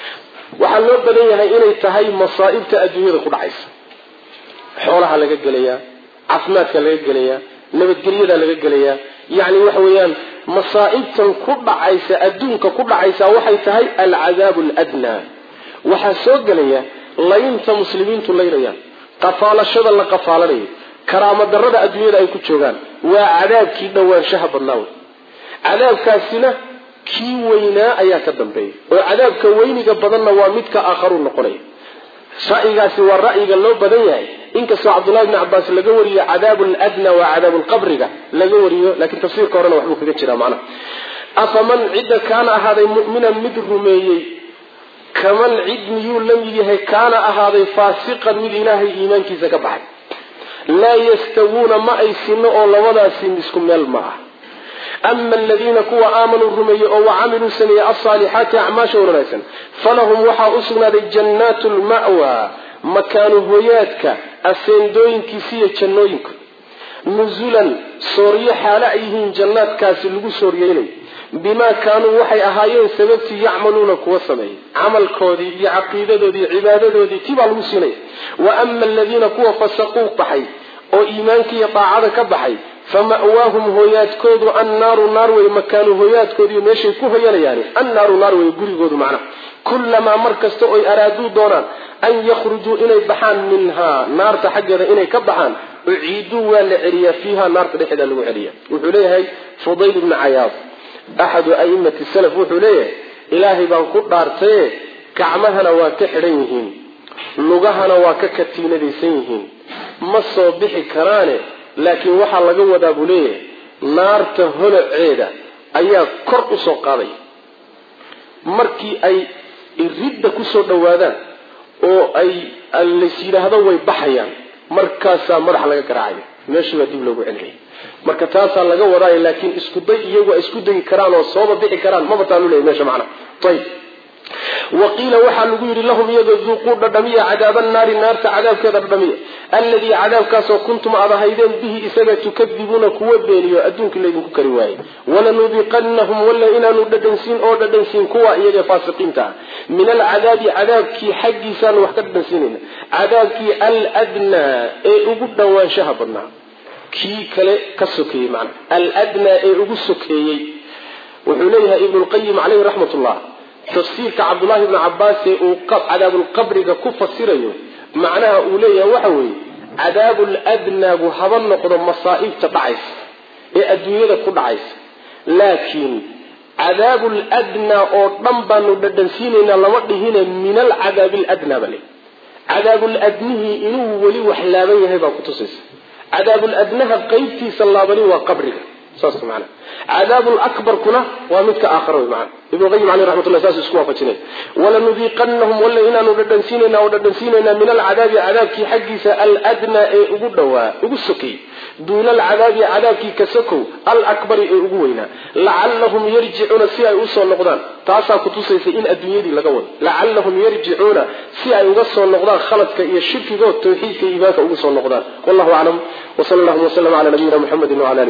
waxaa loo badan yahay inay tahay masaa'ibta adduunyada ku dhacaysa xoolaha laga gelayaa caafimaadka laga gelayaa nabadgelyada laga gelayaa yacni waxa weeyaan masaa'ibtan ku dhacaysa adduunka ku dhacaysa waxay tahay alcadaabu aladnaa waxaa soo gelaya laynta muslimiintu laynayaan qafaalashada la qafaalanayo karaamo darrada adduunyada ay ku joogaan waa cadaabkii dhawaanshaha badnaa wey cadaabkaasina kii weynaa ayaa ka dambeeya oo cadaabka weyniga badanna waa midka aakharu noqonaya ra'yigaasi waa ra'yiga loo badan yahay inkastoo cabdullahi bni cabbaas laga wariyo cadaabu ladna waa cadaabu lqabriga laga wariyo laakiin tafsiirka horena waxbuu kaga jiraa macnaha afaman cidda kaana ahaaday mu'minan mid rumeeyey kaman cid miyuu la mid yahay kaana ahaaday faasiqan mid ilaahay iimaankiisa ka baxay laa yastawuuna ma ay sinno oo labadaasi isku meel ma ah ama aladiina kuwa aamanuu rumeeyey oo wacamiluu sameeyey alsaalixaati acmaasha wanaagsan falahum waxaa u sugnaaday jannaatu lma'wa makaanu hooyaadka aseendooyinkiisa iyo jannooyinka nusulan sooriyo xaalo ay yihiin jannaadkaasi lagu sooriyeynayo bimaa kaanuu waxay ahaayeen sababtii yacmaluuna kuwa sameeyey camalkoodii iyo caqiidadoodii iyo cibaadadoodii tibaa lagu siinaya wa ama aladiina kuwa fasaquu baxay oo iimaanka iyo daacada ka baxay fama'waahum hooyaadkoodu annaaru naar wey makaanu hooyaadkoodiiyo meeshay ku hoyanayaani annaaru naar wey gurigoodu macnaha kullamaa mar kasta oy araaduu doonaan an yakhrujuu inay baxaan minhaa naarta xaggeeda inay ka baxaan uciiduu waa la celiyaa fiiha naarta dhexeeda lagu celiya wuxuu leeyahay fudayl ibni cayaad axadu a'imati salaf wuxuu leeyahay ilaahay baan ku dhaartaye gacmahana waa ka xidhan yihiin lugahana waa ka katiinadaysan yihiin ma soo bixi karaane laakiin waxaa laga wadaa buu leeyahay naarta holaceeda ayaa kor usoo qaadaya markii ay ridda kusoo dhawaadaan oo ay lays yidhaahdo way baxayaan markaasaa madaxa laga garaacaya meeshii baa dib loogu celinaya marka taasaa laga wadaaya laakiin isku day iyagu ay isku dayi karaan oo sooba bixi karaan maba taanu leeyahy meesha macna ayib waqiila waxaa lagu yidhi lahum iyagoo duuquu dhadhamiya cadaaba annaari naarta cadaabkeeda dhadhamiya alladii cadaabkaasoo kuntum aad ahaydeen bihi isaga tukadibuuna kuwa beeniyo adduunkii laydinku kari waayey walanudiiqannahum walla inaanu dhadhansiin oo dhadhansiin kuwa iyaga faasiqiinta ah min alcadaabi cadaabkii xaggiisaanu wax ka dhadhansiinayna cadaabkii aladnaa ee ugu dhawaanshaha badnaa kii kale ka sokeeyey macna aladnaa ee ugu sokeeyey wuxuu leeyahay ibnulqayim caleyhi raxmatullah tafsiirka cabdullahi ibni cabbaas ee uu cadaabulqabriga ku fasirayo macnaha uu leeyahay waxa weeye cadaabuladnaagu haba noqdo masaa'ibta dhacaysa ee adduunyada ku dhacaysa laakiin cadaabuladnaa oo dhan baanu dhadhansiinaynaa lama dhihine min alcadaabi aladnaa bale cadaabuladnihii inuu weli wax laaban yahay baa ku tusaysa cadaabuladnaha qaybtiisa laabani waa qabriga saas macna cadaabul akbarkuna waa midka aakhiro macna ibn qayyim alayhi rahmatullah saas isku waafajinay wala nudiqannahum wala inaanu dhadhansiinayna oo dhadhansiinayna min alcadaabi cadaabki xaqiisa aladna ee ugu dhawaa ugu sokay duuna alcadaabi cadaabki ka sokow alakbar ee ugu weynaa la'allahum yarji'una si ay u soo noqdaan taasaa ku tusaysa in adduunyadii laga wado la'allahum yarji'una si ay uga soo noqdaan khaladka iyo shirkiga tawxiidka iimaanka uga soo noqdaan wallahu a'lam wa sallallahu wa sallama ala nabiyyina muhammadin wa ala